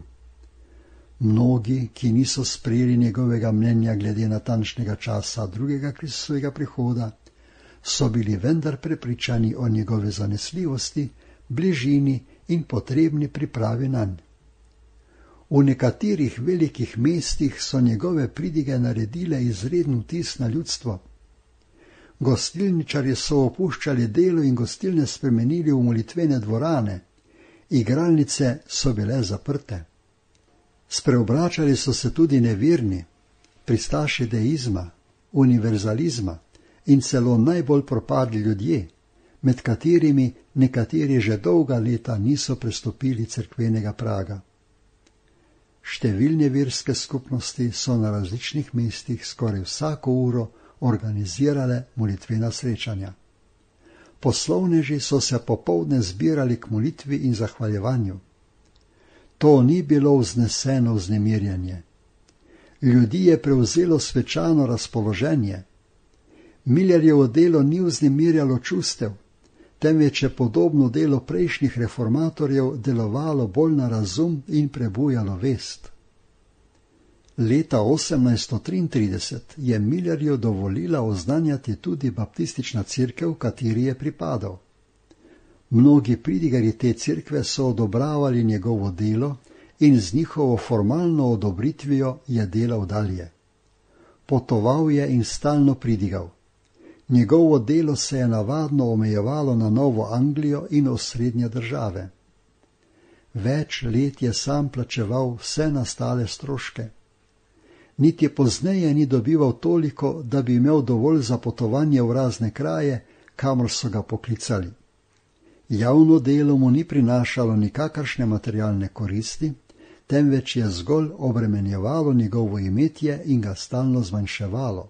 Mnogi, ki niso sprejeli njegovega mnenja glede natančnega časa drugega Kristovega prihoda, so bili vendar prepričani o njegove zanesljivosti, bližini in potrebni pripravi nanj. V nekaterih velikih mestih so njegove pridige naredile izreden vtis na ljudstvo. Gostilničarji so opuščali delo in gostilne spremenili v molitvene dvorane, igralnice so bile zaprte. Spreobračali so se tudi neverni, pristaši deizma, univerzalizma in celo najbolj propadli ljudje, med katerimi nekateri že dolga leta niso prestopili cerkvenega praga. Številne verske skupnosti so na različnih mestih skoraj vsako uro organizirale molitvena srečanja. Poslovneži so se popoldne zbirali k molitvi in zahvaljevanju. To ni bilo vzneseno vznemirjanje. Ljudi je prevzelo svečano razpoloženje. Millerjevo delo ni vznemirjalo čustev, temveč je podobno delo prejšnjih reformatorjev delovalo bolj na razum in prebujalo vest. Leta osemnajststo triintrideset je Millerju dovolila oznanjati tudi baptistična cerkev, kateri je pripadal. Mnogi pridigarji te cerkve so odobravali njegovo delo in z njihovo formalno odobritvijo je delal dalje. Potoval je in stalno pridigal. Njegovo delo se je navadno omejevalo na Novo Anglijo in osrednje države. Več let je sam plačeval vse nastale stroške. Niti pozneje ni dobival toliko, da bi imel dovolj za potovanje v razne kraje, kamor so ga poklicali. Javno delo mu ni prinašalo nikakršne materialne koristi, temveč je zgolj obremenjevalo njegovo imetje in ga stalno zmanjševalo.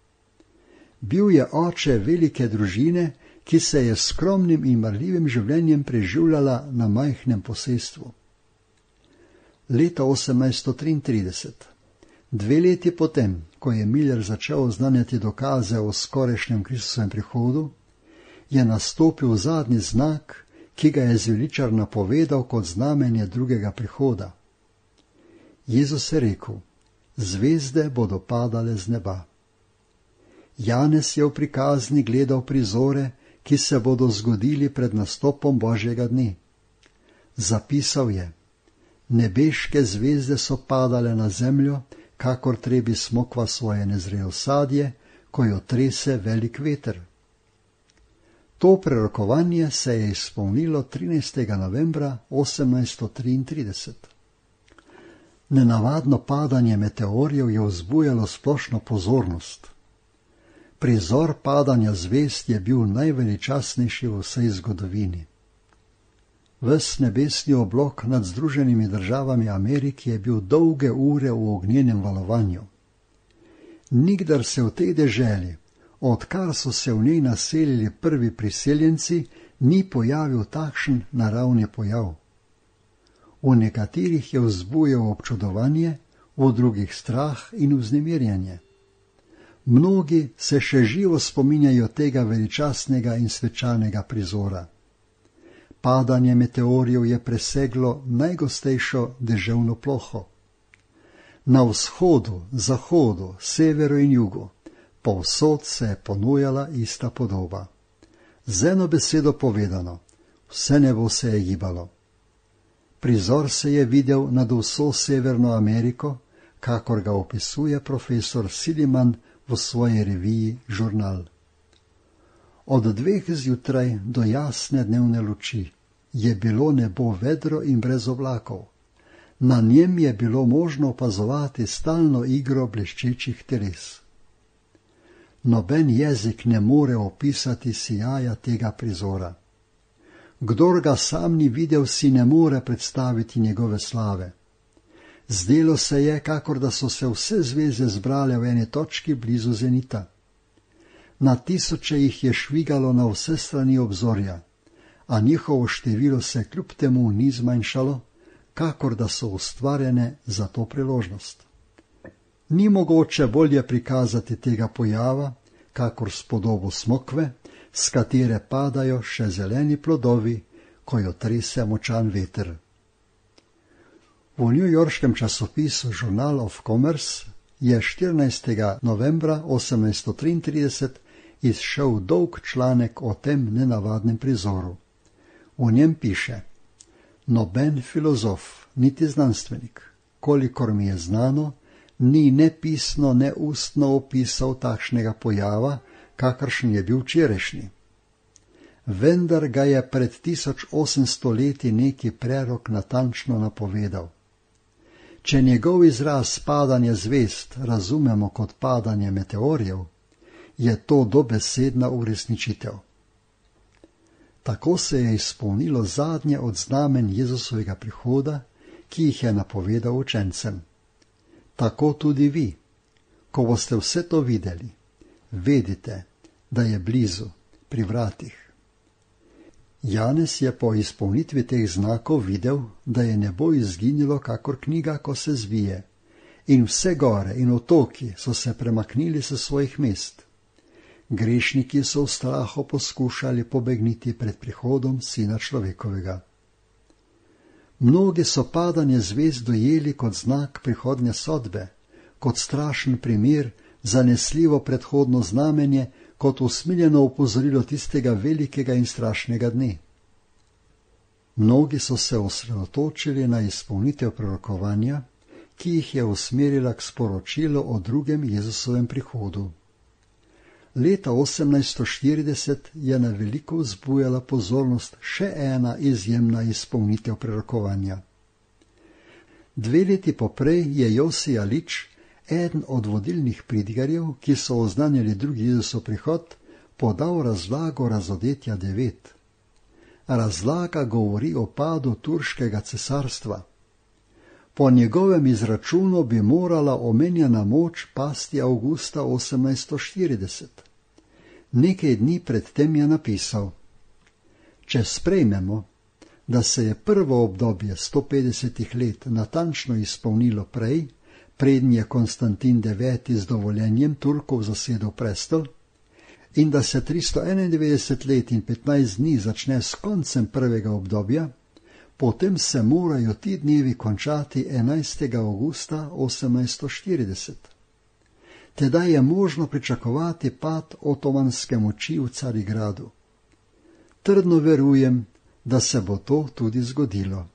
Bil je oče velike družine, ki se je s skromnim in marljivim življenjem preživljala na majhnem posestvu. Leta osemnajststo triintrideset, dve leti potem, ko je Miller začel oznanjati dokaze o skorajšnjem Kristovem prihodu, je nastopil zadnji znak, ki ga je zveličar napovedal kot znamenje drugega prihoda. Jezus je rekel, zvezde bodo padale z neba. Janez je v prikazni gledal prizore, ki se bodo zgodili pred nastopom Božjega dne. Zapisal je, nebeške zvezde so padale na zemljo, kakor trebi smokva svoje nezrelo sadje, ko jo trese velik veter. To prerokovanje se je izpolnilo trinajstega novembra osemnajststo triintrideset. Nenavadno padanje meteorjev je vzbujalo splošno pozornost. Prizor padanja zvezd je bil najveličastnejši v vsej zgodovini. Ves nebesni oblok nad Združenimi državami Amerike je bil dolge ure v ognjenem valovanju. Nikdar se v tej deželi, odkar so se v njej naselili prvi priseljenci, ni pojavil takšen naravni pojav. V nekaterih je vzbujal občudovanje, v drugih strah in vznemirjanje. Mnogi se še živo spominjajo tega veličastnega in svečanega prizora. Padanje meteorjev je preseglo najgostejšo deževno ploho. Na vzhodu, zahodu, severu in jugu, povsod se je ponujala ista podoba. Z eno besedo povedano, vse nebo se je gibalo. Prizor se je videl nad vso Severno Ameriko, kakor ga opisuje profesor Silliman v svoji reviji Žurnal. Od dveh zjutraj do jasne dnevne luči je bilo nebo vedro in brez oblakov. Na njem je bilo možno opazovati stalno igro bleščečih teles. Noben jezik ne more opisati sijaja tega prizora. Kdor ga sam ni videl, si ne more predstaviti njegove slave. Zdelo se je, kakor da so se vse zveze zbrale v eni točki blizu zenita. Na tisoče jih je švigalo na vse strani obzorja, a njihovo število se kljub temu ni zmanjšalo, kakor da so ustvarjene za to priložnost. Ni mogoče bolje prikazati tega pojava, kakor s podobo smokve, s katere padajo še zeleni plodovi, ko jo trese močan veter. V newyorškem časopisu Journal of Commerce je štirinajstega novembra osemnajststo triintrideset izšel dolg članek o tem nenavadnem prizoru. V njem piše: noben filozof, niti znanstvenik, kolikor mi je znano, ni ne pisno, ne ustno opisal takšnega pojava, kakršen je bil včerajšnji. Vendar ga je pred tisoč osemsto leti neki prerok natančno napovedal. Če njegov izraz padanje zvezd razumemo kot padanje meteorjev, je to dobesedna uresničitev. Tako se je izpolnilo zadnje od znamen Jezusovega prihoda, ki jih je napovedal učencem. Tako tudi vi, ko boste vse to videli, vedite, da je blizu, pri vratih. Janez je po izpolnitvi teh znakov videl, da je nebo izginilo kakor knjiga, ko se zvije, in vse gore in otoki so se premaknili s svojih mest. Grešniki so v strahu poskušali pobegniti pred prihodom Sina človekovega. Mnogi so padanje zvezd dojeli kot znak prihodnje sodbe, kot strašen primer, zanesljivo predhodno znamenje, kot usmiljeno opozorilo tistega velikega in strašnega dne. Mnogi so se osredotočili na izpolnitev prorokovanja, ki jih je usmerila k sporočilu o drugem Jezusovem prihodu. Leta osemnajststo štirideset je na veliko vzbujala pozornost še ena izjemna izpolnitev prerokovanja. Dve leti poprej je Josi Alič, eden od vodilnih pridigarjev, ki so oznanjali drugi Jezusov prihod, podal razlago razodetja devet. Razlaga govori o padu turškega cesarstva. Po njegovem izračunu bi morala omenjena moč pasti avgusta osemnajststo štirideset. Nekaj dni pred tem je napisal: če sprejmemo, da se je prvo obdobje sto petdesetih let natančno izpolnilo prej, preden je Konstantin deveti z dovoljenjem Turkov zasedel prestol, in da se tristo enaindevetdeset let in petnajst dni začne s koncem prvega obdobja, potem se morajo ti dnevi končati enajstega avgusta osemnajststo štirideset. Tedaj je možno pričakovati pad otomanske moči v Carigradu. Trdno verujem, da se bo to tudi zgodilo.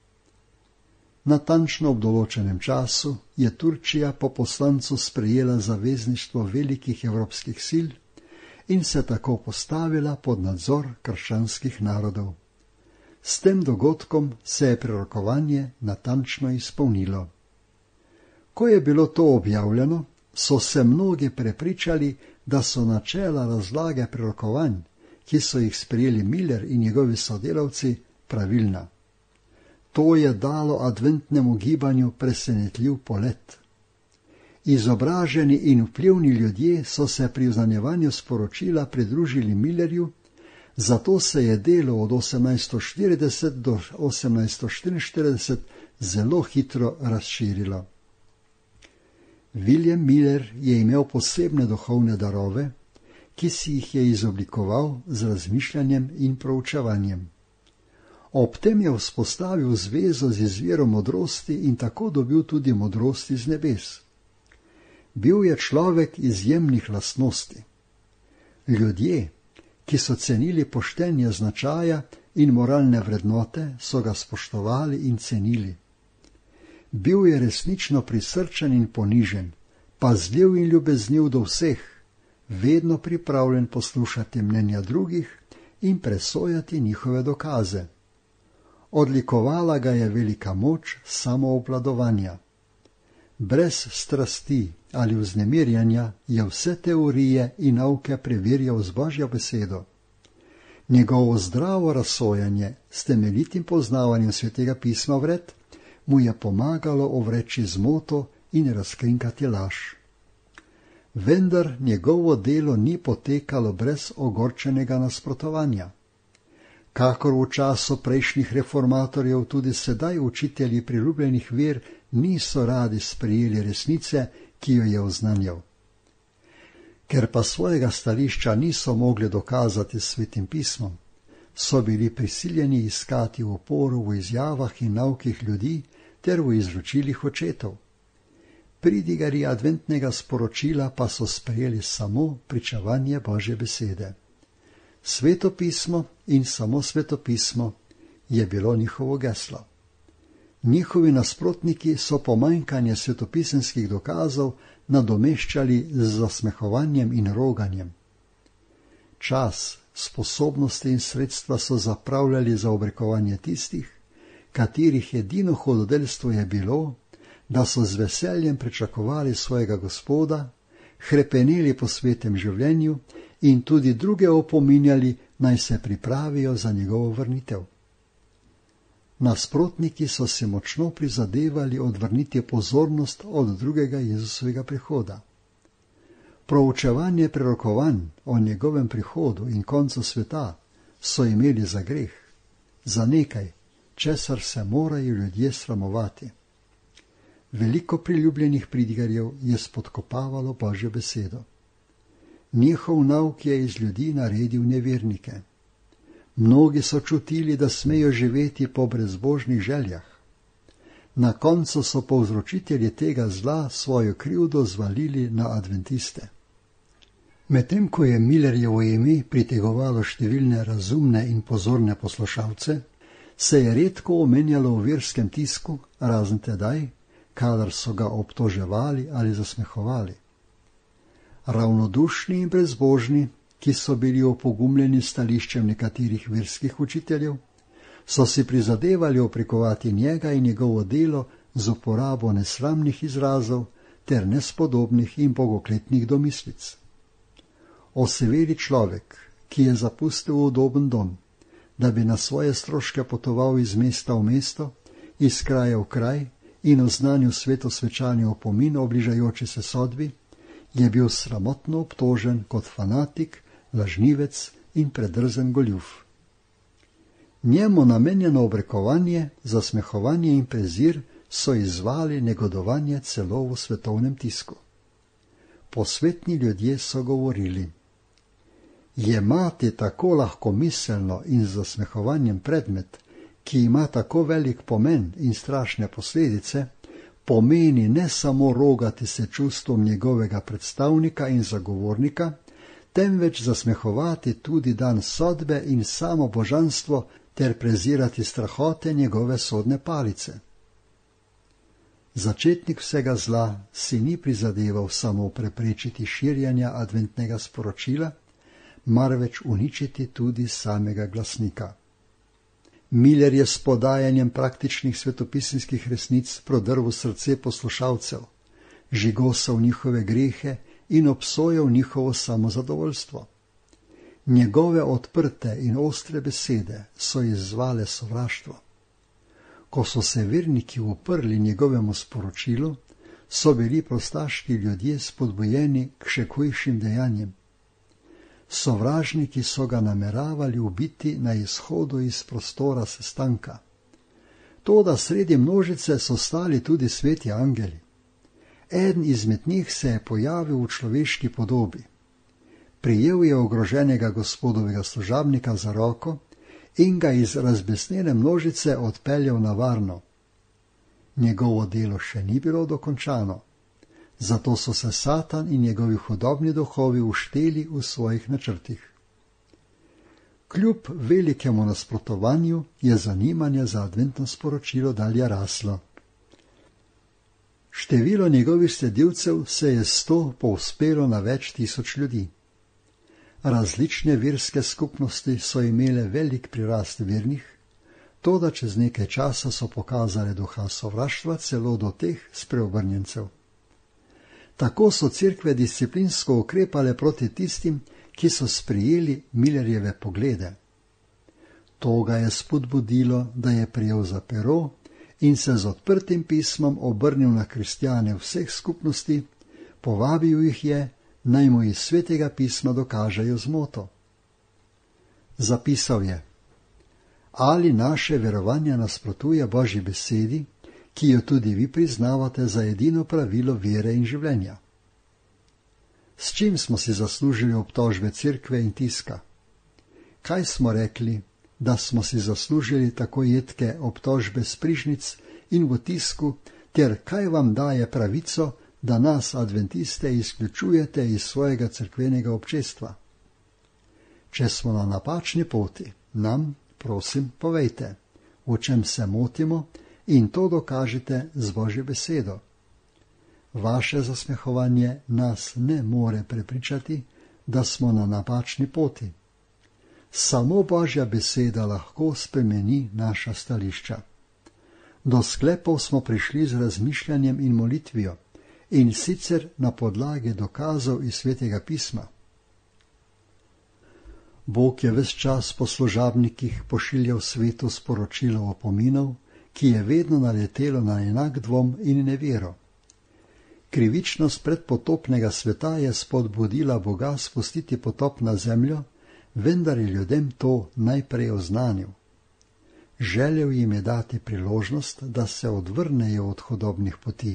Natančno ob določenem času je Turčija po poslancu sprejela zavezništvo velikih evropskih sil in se tako postavila pod nadzor krščanskih narodov. S tem dogodkom se je prerokovanje natančno izpolnilo. Ko je bilo to objavljeno, so se mnogi prepričali, da so načela razlage prerokovanj, ki so jih sprejeli Miller in njegovi sodelavci, pravilna. To je dalo adventnemu gibanju presenetljiv polet. Izobraženi in vplivni ljudje so se pri oznanjevanju sporočila pridružili Millerju, zato se je delo od osemnajststo štirideset do osemnajststo štiriinštirideset zelo hitro razširilo. William Miller je imel posebne duhovne darove, ki si jih je izoblikoval z razmišljanjem in proučevanjem. Ob tem je vzpostavil zvezo z izvirom modrosti in tako dobil tudi modrost iz nebes. Bil je človek izjemnih lastnosti. Ljudje, ki so cenili poštenje značaja in moralne vrednote, so ga spoštovali in cenili. Bil je resnično prisrčen in ponižen, pazljiv in ljubezniv do vseh, vedno pripravljen poslušati mnenja drugih in presojati njihove dokaze. Odlikovala ga je velika moč samoobvladovanja. Brez strasti ali vznemirjanja je vse teorije in nauke preverjal z Božjo besedo. Njegovo zdravo razsojanje s temeljitim poznavanjem Svetega pisma vred mu je pomagalo ovreči zmoto in razkrinkati laž. Vendar njegovo delo ni potekalo brez ogorčenega nasprotovanja. Kakor v času prejšnjih reformatorjev, tudi sedaj učitelji priljubljenih ver niso radi sprejeli resnice, ki jo je oznanjal. Ker pa svojega stališča niso mogli dokazati s Svetim pismom, so bili prisiljeni iskati oporu v izjavah in naukih ljudi ter v izročilih očetov. Pridigarji adventnega sporočila pa so sprejeli samo pričevanje Božje besede. Sveto pismo in samo Sveto pismo je bilo njihovo geslo. Njihovi nasprotniki so pomanjkanje svetopisemskih dokazov nadomeščali z zasmehovanjem in roganjem. Čas, sposobnosti in sredstva so zapravljali za obrekovanje tistih, katerih edino hudodelstvo je bilo, da so z veseljem pričakovali svojega Gospoda, hrepeneli po svetem življenju in tudi druge opominjali, naj se pripravijo za njegovo vrnitev. Nasprotniki so se močno prizadevali odvrniti pozornost od drugega Jezusovega prihoda. Proučevanje prerokovanj o njegovem prihodu in koncu sveta so imeli za greh, za nekaj, česar se morajo ljudje sramovati. Veliko priljubljenih pridigarjev je spodkopavalo Božjo besedo. Njihov nauk je iz ljudi naredil nevernike. Mnogi so čutili, da smejo živeti po brezbožnih željah. Na koncu so povzročitelji tega zla svojo krivdo zvalili na adventiste. Medtem ko je Millerjevo ime pritegovalo številne razumne in pozorne poslušalce, se je redko omenjalo v verskem tisku, razen tedaj, kadar so ga obtoževali ali zasmehovali. Ravnodušni in brezbožni, ki so bili opogumljeni stališčem nekaterih verskih učiteljev, so si prizadevali oprikovati njega in njegovo delo z uporabo nesramnih izrazov ter nespodobnih in bogokletnih domislic. Oseveli človek, ki je zapustil udoben dom, da bi na svoje stroške potoval iz mesta v mesto, iz kraja v kraj in oznanil sveto svečani opomin o bližajoči se sodbi, je bil sramotno obtožen kot fanatik, lažnivec in predrzen goljuf. Njemu namenjeno obrekovanje, zasmehovanje in prezir so izzvali negodovanje celo v svetovnem tisku. Posvetni ljudje so govorili: jemati tako lahkomiselno in z zasmehovanjem predmet, ki ima tako velik pomen in strašne posledice, pomeni ne samo rogati se čustvom njegovega predstavnika in zagovornika, temveč zasmehovati tudi dan sodbe in samo božanstvo ter prezirati strahote njegove sodne palice. Začetnik vsega zla si ni prizadeval samo preprečiti širjanja adventnega sporočila, marveč uničiti tudi samega glasnika. Miller je s podajanjem praktičnih svetopisemskih resnic prodrl v srce poslušalcev, žigosal njihove grehe in obsojal njihovo samozadovoljstvo. Njegove odprte in ostre besede so izzvale sovraštvo. Ko so se verniki uprli njegovemu sporočilu, so bili prostaški ljudje spodbujeni k še hujšim dejanjem. Sovražniki so ga nameravali ubiti na izhodu iz prostora sestanka. Toda sredi množice so stali tudi sveti angeli. Eden izmed njih se je pojavil v človeški podobi. Prijel je ogroženega gospodovega služabnika za roko in ga iz razbesnjene množice odpeljal na varno. Njegovo delo še ni bilo dokončano, zato so se Satan in njegovi hudobni duhovi ušteli v svojih načrtih. Kljub velikemu nasprotovanju je zanimanje za adventno sporočilo dalje raslo. Število njegovih sledilcev se je s to povzpelo na več tisoč ljudi. Različne verske skupnosti so imele velik prirast vernih, toda čez nekaj časa so pokazale duha sovraštva celo do teh spreobrnjencev. Tako so cerkve disciplinsko ukrepale proti tistim, ki so sprijeli Millerjeve poglede. To ga je spodbudilo, da je prijel za pero in se z odprtim pismom obrnil na kristjane vseh skupnosti, povabil jih je, naj mu iz svetega pisma dokažejo zmoto. Zapisal je: ali naše verovanje nasprotuje Božji besedi, ki jo tudi vi priznavate za edino pravilo vere in življenja? S čim smo si zaslužili obtožbe cerkve in tiska? Kaj smo rekli, da smo si zaslužili tako jedke obtožbe sprižnic in v tisku, ter kaj vam daje pravico, da nas, adventiste, izključujete iz svojega cerkvenega občestva? Če smo na napačni poti, nam, prosim, povejte, v čem se motimo, in to dokažite z Božjo besedo. Vaše zasmehovanje nas ne more prepričati, da smo na napačni poti. Samo Božja beseda lahko spremeni naša stališča. Do sklepov smo prišli z razmišljanjem in molitvijo, in sicer na podlagi dokazov iz svetega pisma. Bog je ves čas po služabnikih pošiljal svetu sporočilo opominov, ki je vedno naletelo na enak dvom in nevero. Krivičnost predpotopnega sveta je spodbudila Boga spustiti potop na zemljo, vendar je ljudem to najprej oznanil. Želel jim je dati priložnost, da se odvrnejo od hudobnih poti.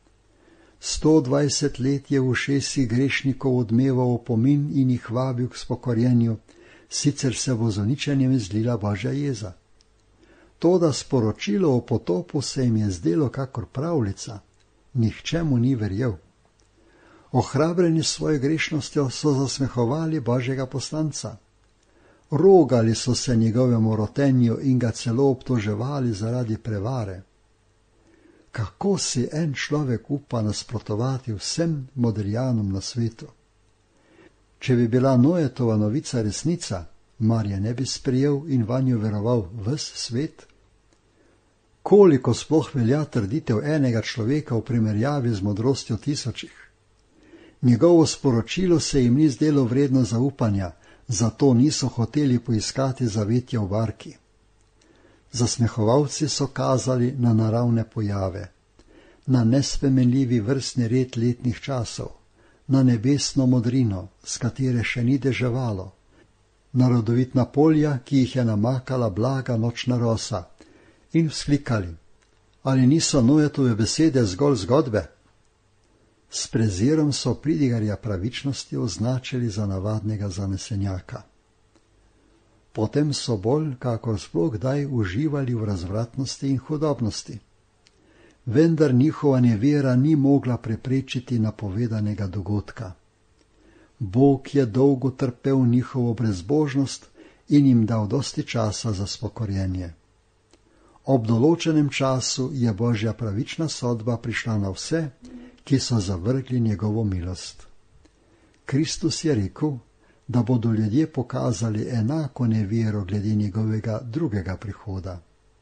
sto dvajset let je v ušesih grešnikov odmeval opomin in jih vabil k spokorjenju, sicer se bo z uničenjem zlila Božja jeza. Toda sporočilo o potopu se jim je zdelo kakor pravljica, nihče mu ni verjel. Ohrabreni s svojo grešnostjo so zasmehovali Božjega poslanca. Rogali so se njegovemu rotenju in ga celo obtoževali zaradi prevare. Kako si en človek upa nasprotovati vsem modrijanom na svetu? Če bi bila Noetova novica resnica, mar je ne bi sprejel in vanjo veroval ves svet? Koliko sploh velja trditev enega človeka v primerjavi z modrostjo tisočih? Njegovo sporočilo se jim ni zdelo vredno zaupanja, zato niso hoteli poiskati zavetja v barki. Zasmehovalci so kazali na naravne pojave, na nespremenljivi vrstni red letnih časov, na nebesno modrino, s katere še ni deževalo, na rodovitna polja, ki jih je namakala blaga nočna rosa, in vzklikali: ali niso Noetove besede zgolj zgodbe? S prezirom so pridigarja pravičnosti označili za navadnega zanesenjaka. Potem so bolj, kakor sploh kdaj, uživali v razvratnosti in hudobnosti. Vendar njihova nevera ni mogla preprečiti napovedanega dogodka. Bog je dolgo trpel njihovo brezbožnost in jim dal dosti časa za spokorjenje. Ob določenem času je Božja pravična sodba prišla na vse, ki so zavrgli njegovo milost. Kristus je rekel, da bodo ljudje pokazali enako nevero glede njegovega drugega prihoda.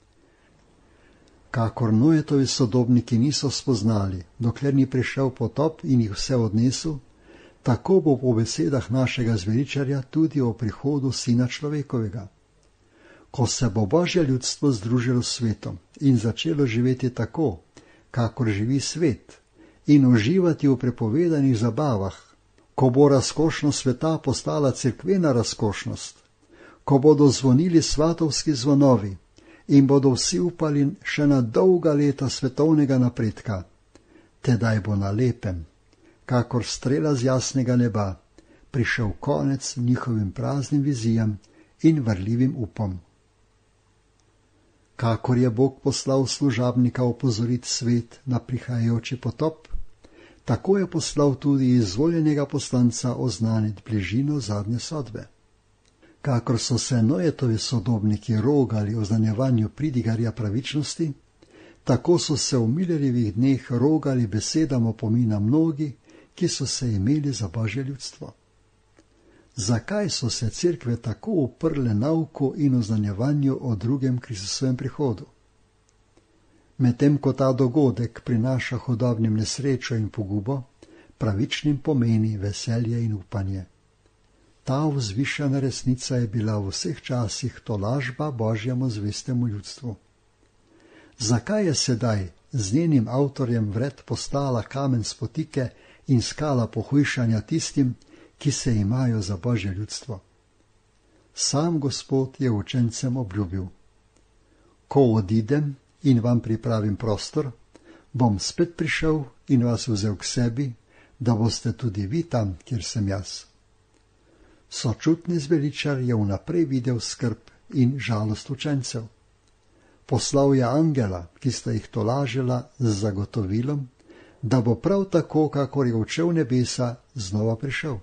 Kakor Noetovi sodobniki niso spoznali, dokler ni prišel potop in jih vse odnesel, tako bo po besedah našega zveličarja tudi o prihodu Sina človekovega. Ko se bo Božje ljudstvo združilo s svetom in začelo živeti tako, kakor živi svet, in uživati v prepovedanih zabavah, ko bo razkošnost sveta postala cerkvena razkošnost, ko bodo zvonili svatovski zvonovi in bodo vsi upali še na dolga leta svetovnega napredka, tedaj bo na lepem, kakor strela z jasnega neba, prišel konec njihovim praznim vizijam in varljivim upom. Kakor je Bog poslal služabnika opozoriti svet na prihajajoči potop, tako je poslal tudi izvoljenega poslanca oznaniti bližino zadnje sodbe. Kakor so se Noetovi sodobniki rogali o znanjevanju pridigarja pravičnosti, tako so se v Millerjevih dneh rogali besedam opomina mnogi, ki so se imeli za Božje ljudstvo. Zakaj so se cerkve tako uprle nauku in oznanjevanju o drugem Kristusovem prihodu? Medtem ko ta dogodek prinaša hudobnim nesrečo in pogubo, pravičnim pomeni veselje in upanje. Ta vzvišena resnica je bila v vseh časih tolažba Božjemu zvestemu ljudstvu. Zakaj je sedaj z njenim avtorjem vred postala kamen spotike in skala pohujšanja tistim, ki se imajo za Božje ljudstvo? Sam Gospod je učencem obljubil: ko odidem in vam pripravim prostor, bom spet prišel in vas vzel k sebi, da boste tudi vi tam, kjer sem jaz. Sočutni zveličar je vnaprej videl skrb in žalost učencev. Poslal je angela, ki sta jih tolažila z zagotovilom, da bo prav tako, kakor je odšel nebesa, znova prišel.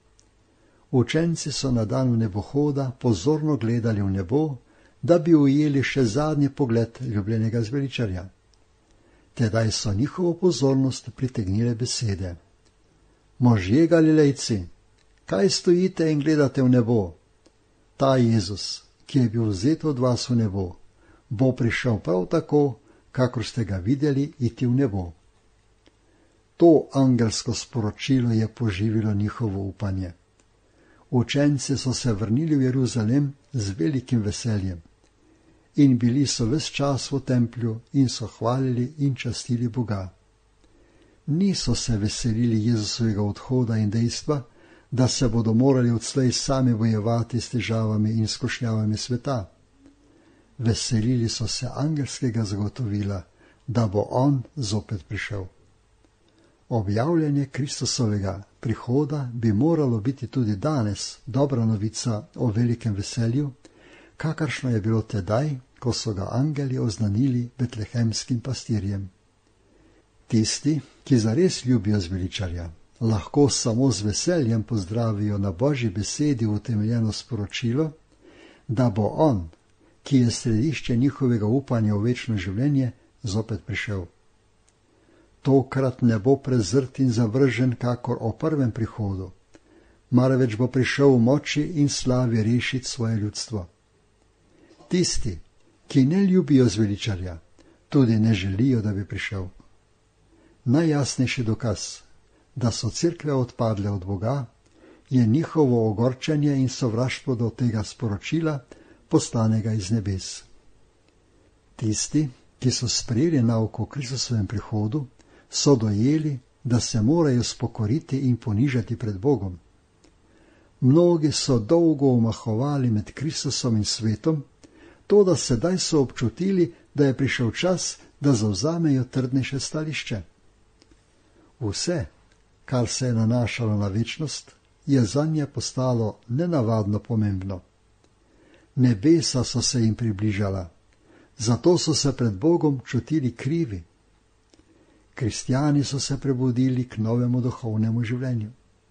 Učenci so na dan nebohoda pozorno gledali v nebo, da bi ujeli še zadnji pogled ljubljenega zveličarja. Tedaj so njihovo pozornost pritegnile besede: možje Galilejci, kaj stojite in gledate v nebo? Ta Jezus, ki je bil vzet od vas v nebo, bo prišel prav tako, kakor ste ga videli iti v nebo. To angelsko sporočilo je poživilo njihovo upanje. Učenci so se vrnili v Jeruzalem z velikim veseljem in bili so ves čas v templju in so hvalili in častili Boga. Niso se veselili Jezusovega odhoda in dejstva, da se bodo morali odslej sami bojevati s težavami in skušnjavami sveta. Veselili so se angelskega zagotovila, da bo on zopet prišel. Objavljanje Kristusovega prihoda bi moralo biti tudi danes dobra novica o velikem veselju, kakršno je bilo tedaj, ko so ga angeli oznanili betlehemskim pastirjem. Tisti, ki zares ljubijo zveličarja, lahko samo z veseljem pozdravijo na Božji besedi utemeljeno sporočilo, da bo on, ki je središče njihovega upanja v večno življenje, zopet prišel. Tokrat ne bo prezrt in zavržen kakor o prvem prihodu, marveč bo prišel v moči in slavi rešiti svoje ljudstvo. Tisti, ki ne ljubijo zveličarja, tudi ne želijo, da bi prišel. Najjasnejši dokaz, da so cerkve odpadle od Boga, je njihovo ogorčenje in sovraštvo do tega sporočila, poslanega iz nebes. Tisti, ki so sprejeli nauko o Kristusovem prihodu, so dojeli, da se morajo spokoriti in ponižati pred Bogom. Mnogi so dolgo omahovali med Kristusom in svetom, to da sedaj so občutili, da je prišel čas, da zavzamejo trdnejše stališče. Vse, kar se je nanašalo na večnost, je zanje postalo nenavadno pomembno. Nebesa so se jim približala, zato so se pred Bogom čutili krivi. Kristjani so se prebudili k novemu duhovnemu življenju.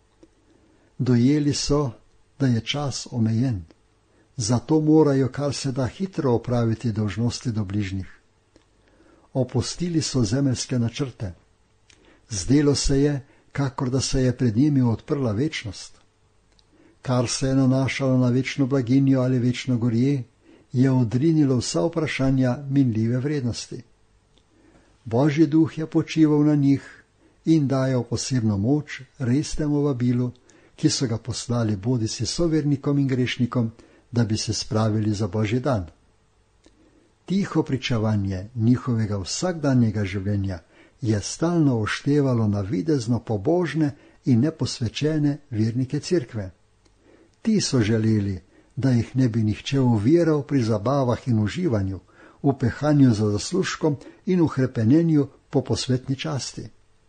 Dojeli so, da je čas omejen, zato morajo kar se da hitro opraviti dolžnosti do bližnjih. Opustili so zemeljske načrte. Zdelo se je, kakor da se je pred njimi odprla večnost. Kar se je nanašalo na večno blaginjo ali večno gorje, je odrinilo vsa vprašanja minljive vrednosti. Božji duh je počival na njih in dajal posebno moč resnemu vabilu, ki so ga poslali bodisi sovernikom in grešnikom, da bi se spravili za Božji dan. Tiho pričevanje njihovega vsakdanjega življenja je stalno oštevalo navidezno pobožne in neposvečene vernike cerkve. Ti so želeli, da jih ne bi nihče oviral pri zabavah in uživanju, v pehanju za zaslužkom in v hrepenenju po posvetni časti.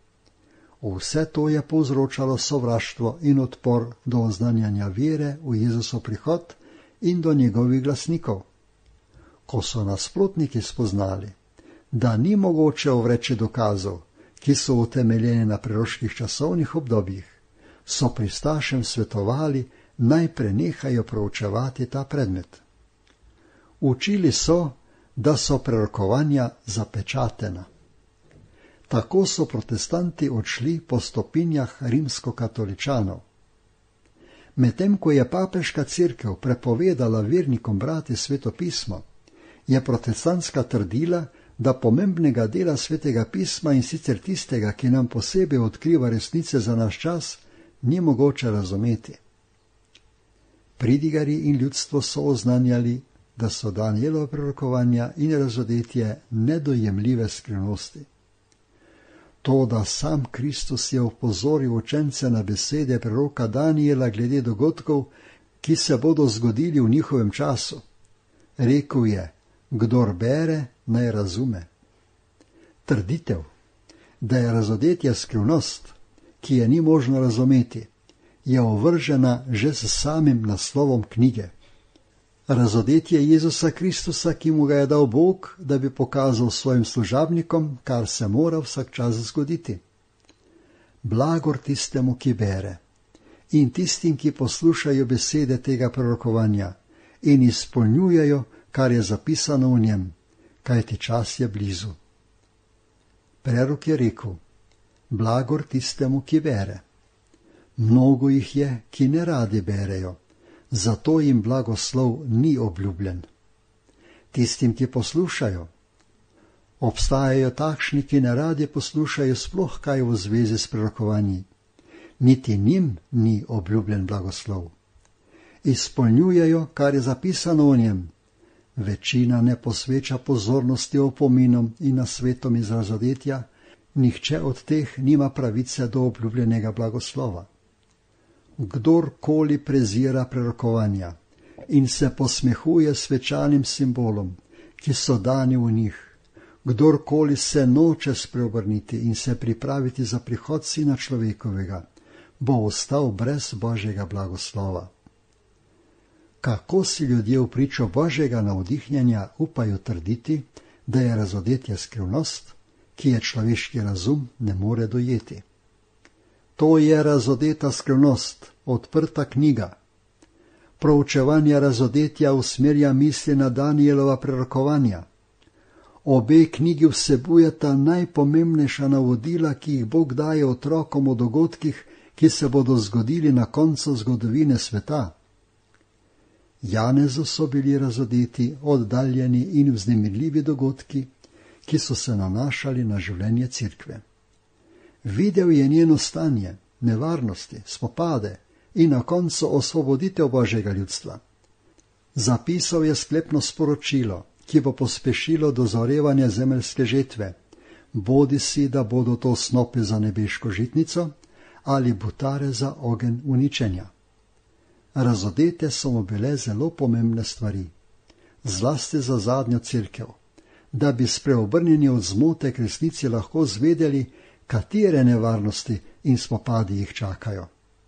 Vse to je povzročalo sovraštvo in odpor do oznanjanja vere v Jezusov prihod in do njegovih glasnikov. Ko so nasprotniki spoznali, da ni mogoče ovreči dokazov, ki so utemeljeni na preroških časovnih obdobjih, so pristašem svetovali, naj prenehajo proučevati ta predmet. Učili so, da so prerokovanja zapečatena. Tako so protestanti odšli po stopinjah rimskokatoličanov. Medtem ko je papeška cerkev prepovedala vernikom brati Sveto pismo, je protestantska trdila, da pomembnega dela Svetega pisma in sicer tistega, ki nam posebej odkriva resnice za naš čas, ni mogoče razumeti. Pridigarji in ljudstvo so oznanjali, da so Danielova prerokovanja in razodetje nedojemljive skrivnosti. To, da sam Kristus je opozoril učence na besede preroka Daniela glede dogodkov, ki se bodo zgodili v njihovem času. Rekel je, kdor bere, naj razume. Trditev, da je razodetje skrivnost, ki je ni možno razumeti, je ovržena že s samim naslovom knjige. Razodetje Jezusa Kristusa, ki mu ga je dal Bog, da bi pokazal svojim služabnikom, kar se mora vsak čas zgoditi. Blagor tistemu, ki bere, in tistim, ki poslušajo besede tega prorokovanja in izpolnjujejo, kar je zapisano v njem, kajti čas je blizu. Prerok je rekel, blagor tistemu, ki bere. Mnogo jih je, ki ne radi berejo, zato jim blagoslov ni obljubljen. Tistim, ki poslušajo. Obstajajo takšni, ki ne radi poslušajo sploh kaj v zvezi s prerokovanji. Niti njim ni obljubljen blagoslov. Izpolnjujejo, kar je zapisano v njem. Večina ne posveča pozornosti opominom in nasvetom iz razodetja, nihče od teh nima pravice do obljubljenega blagoslova. Kdorkoli prezira prerokovanja in se posmehuje svečanim simbolom, ki so dani v njih, kdorkoli se noče spreobrniti in se pripraviti za prihod Sina človekovega, bo ostal brez Božjega blagoslova. Kako si ljudje v pričo Božjega navdihnjanja upajo trditi, da je razodetje skrivnost, ki je človeški razum ne more dojeti? To je razodeta skrivnost, odprta knjiga. Proučevanje razodetja usmerja misli na Danielova prerokovanja. Obe knjigi vsebujeta najpomembnejša navodila, ki jih Bog daje otrokom o dogodkih, ki se bodo zgodili na koncu zgodovine sveta. Janezu so bili razodeti, oddaljeni in vznemirljivi dogodki, ki so se nanašali na življenje cerkve. Videl je njeno stanje, nevarnosti, spopade in na koncu osvoboditev Božjega ljudstva. Zapisal je sklepno sporočilo, ki bo pospešilo dozorevanje zemeljske žetve, bodi si, da bodo to snopi za nebeško žitnico ali butare za ogenj uničenja. Razodete so mu bile zelo pomembne stvari, zlasti za zadnjo cerkev, da bi spreobrnjeni od zmote k resnici lahko zvedeli, katere nevarnosti in spopadi jih čakajo.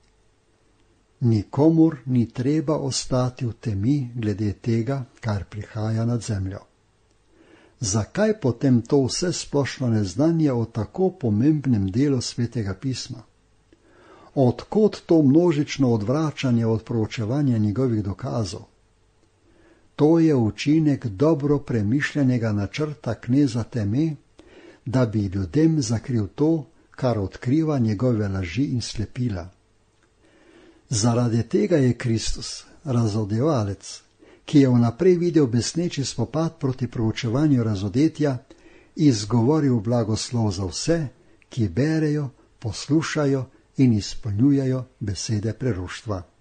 Nikomur ni treba ostati v temi glede tega, kar prihaja nad zemljo. Zakaj potem to vse splošno neznanje o tako pomembnem delu Svetega pisma? Odkot to množično odvračanje od proučevanja njegovih dokazov? To je učinek dobro premišljenega načrta kneza Teme, da bi ljudem zakril to, kar odkriva njegove laži in slepila. Zaradi tega je Kristus, razodevalec, ki je vnaprej videl besneči spopad proti proučevanju razodetja, izgovoril blagoslov za vse, ki berejo, poslušajo in izpolnjujejo besede preroštva.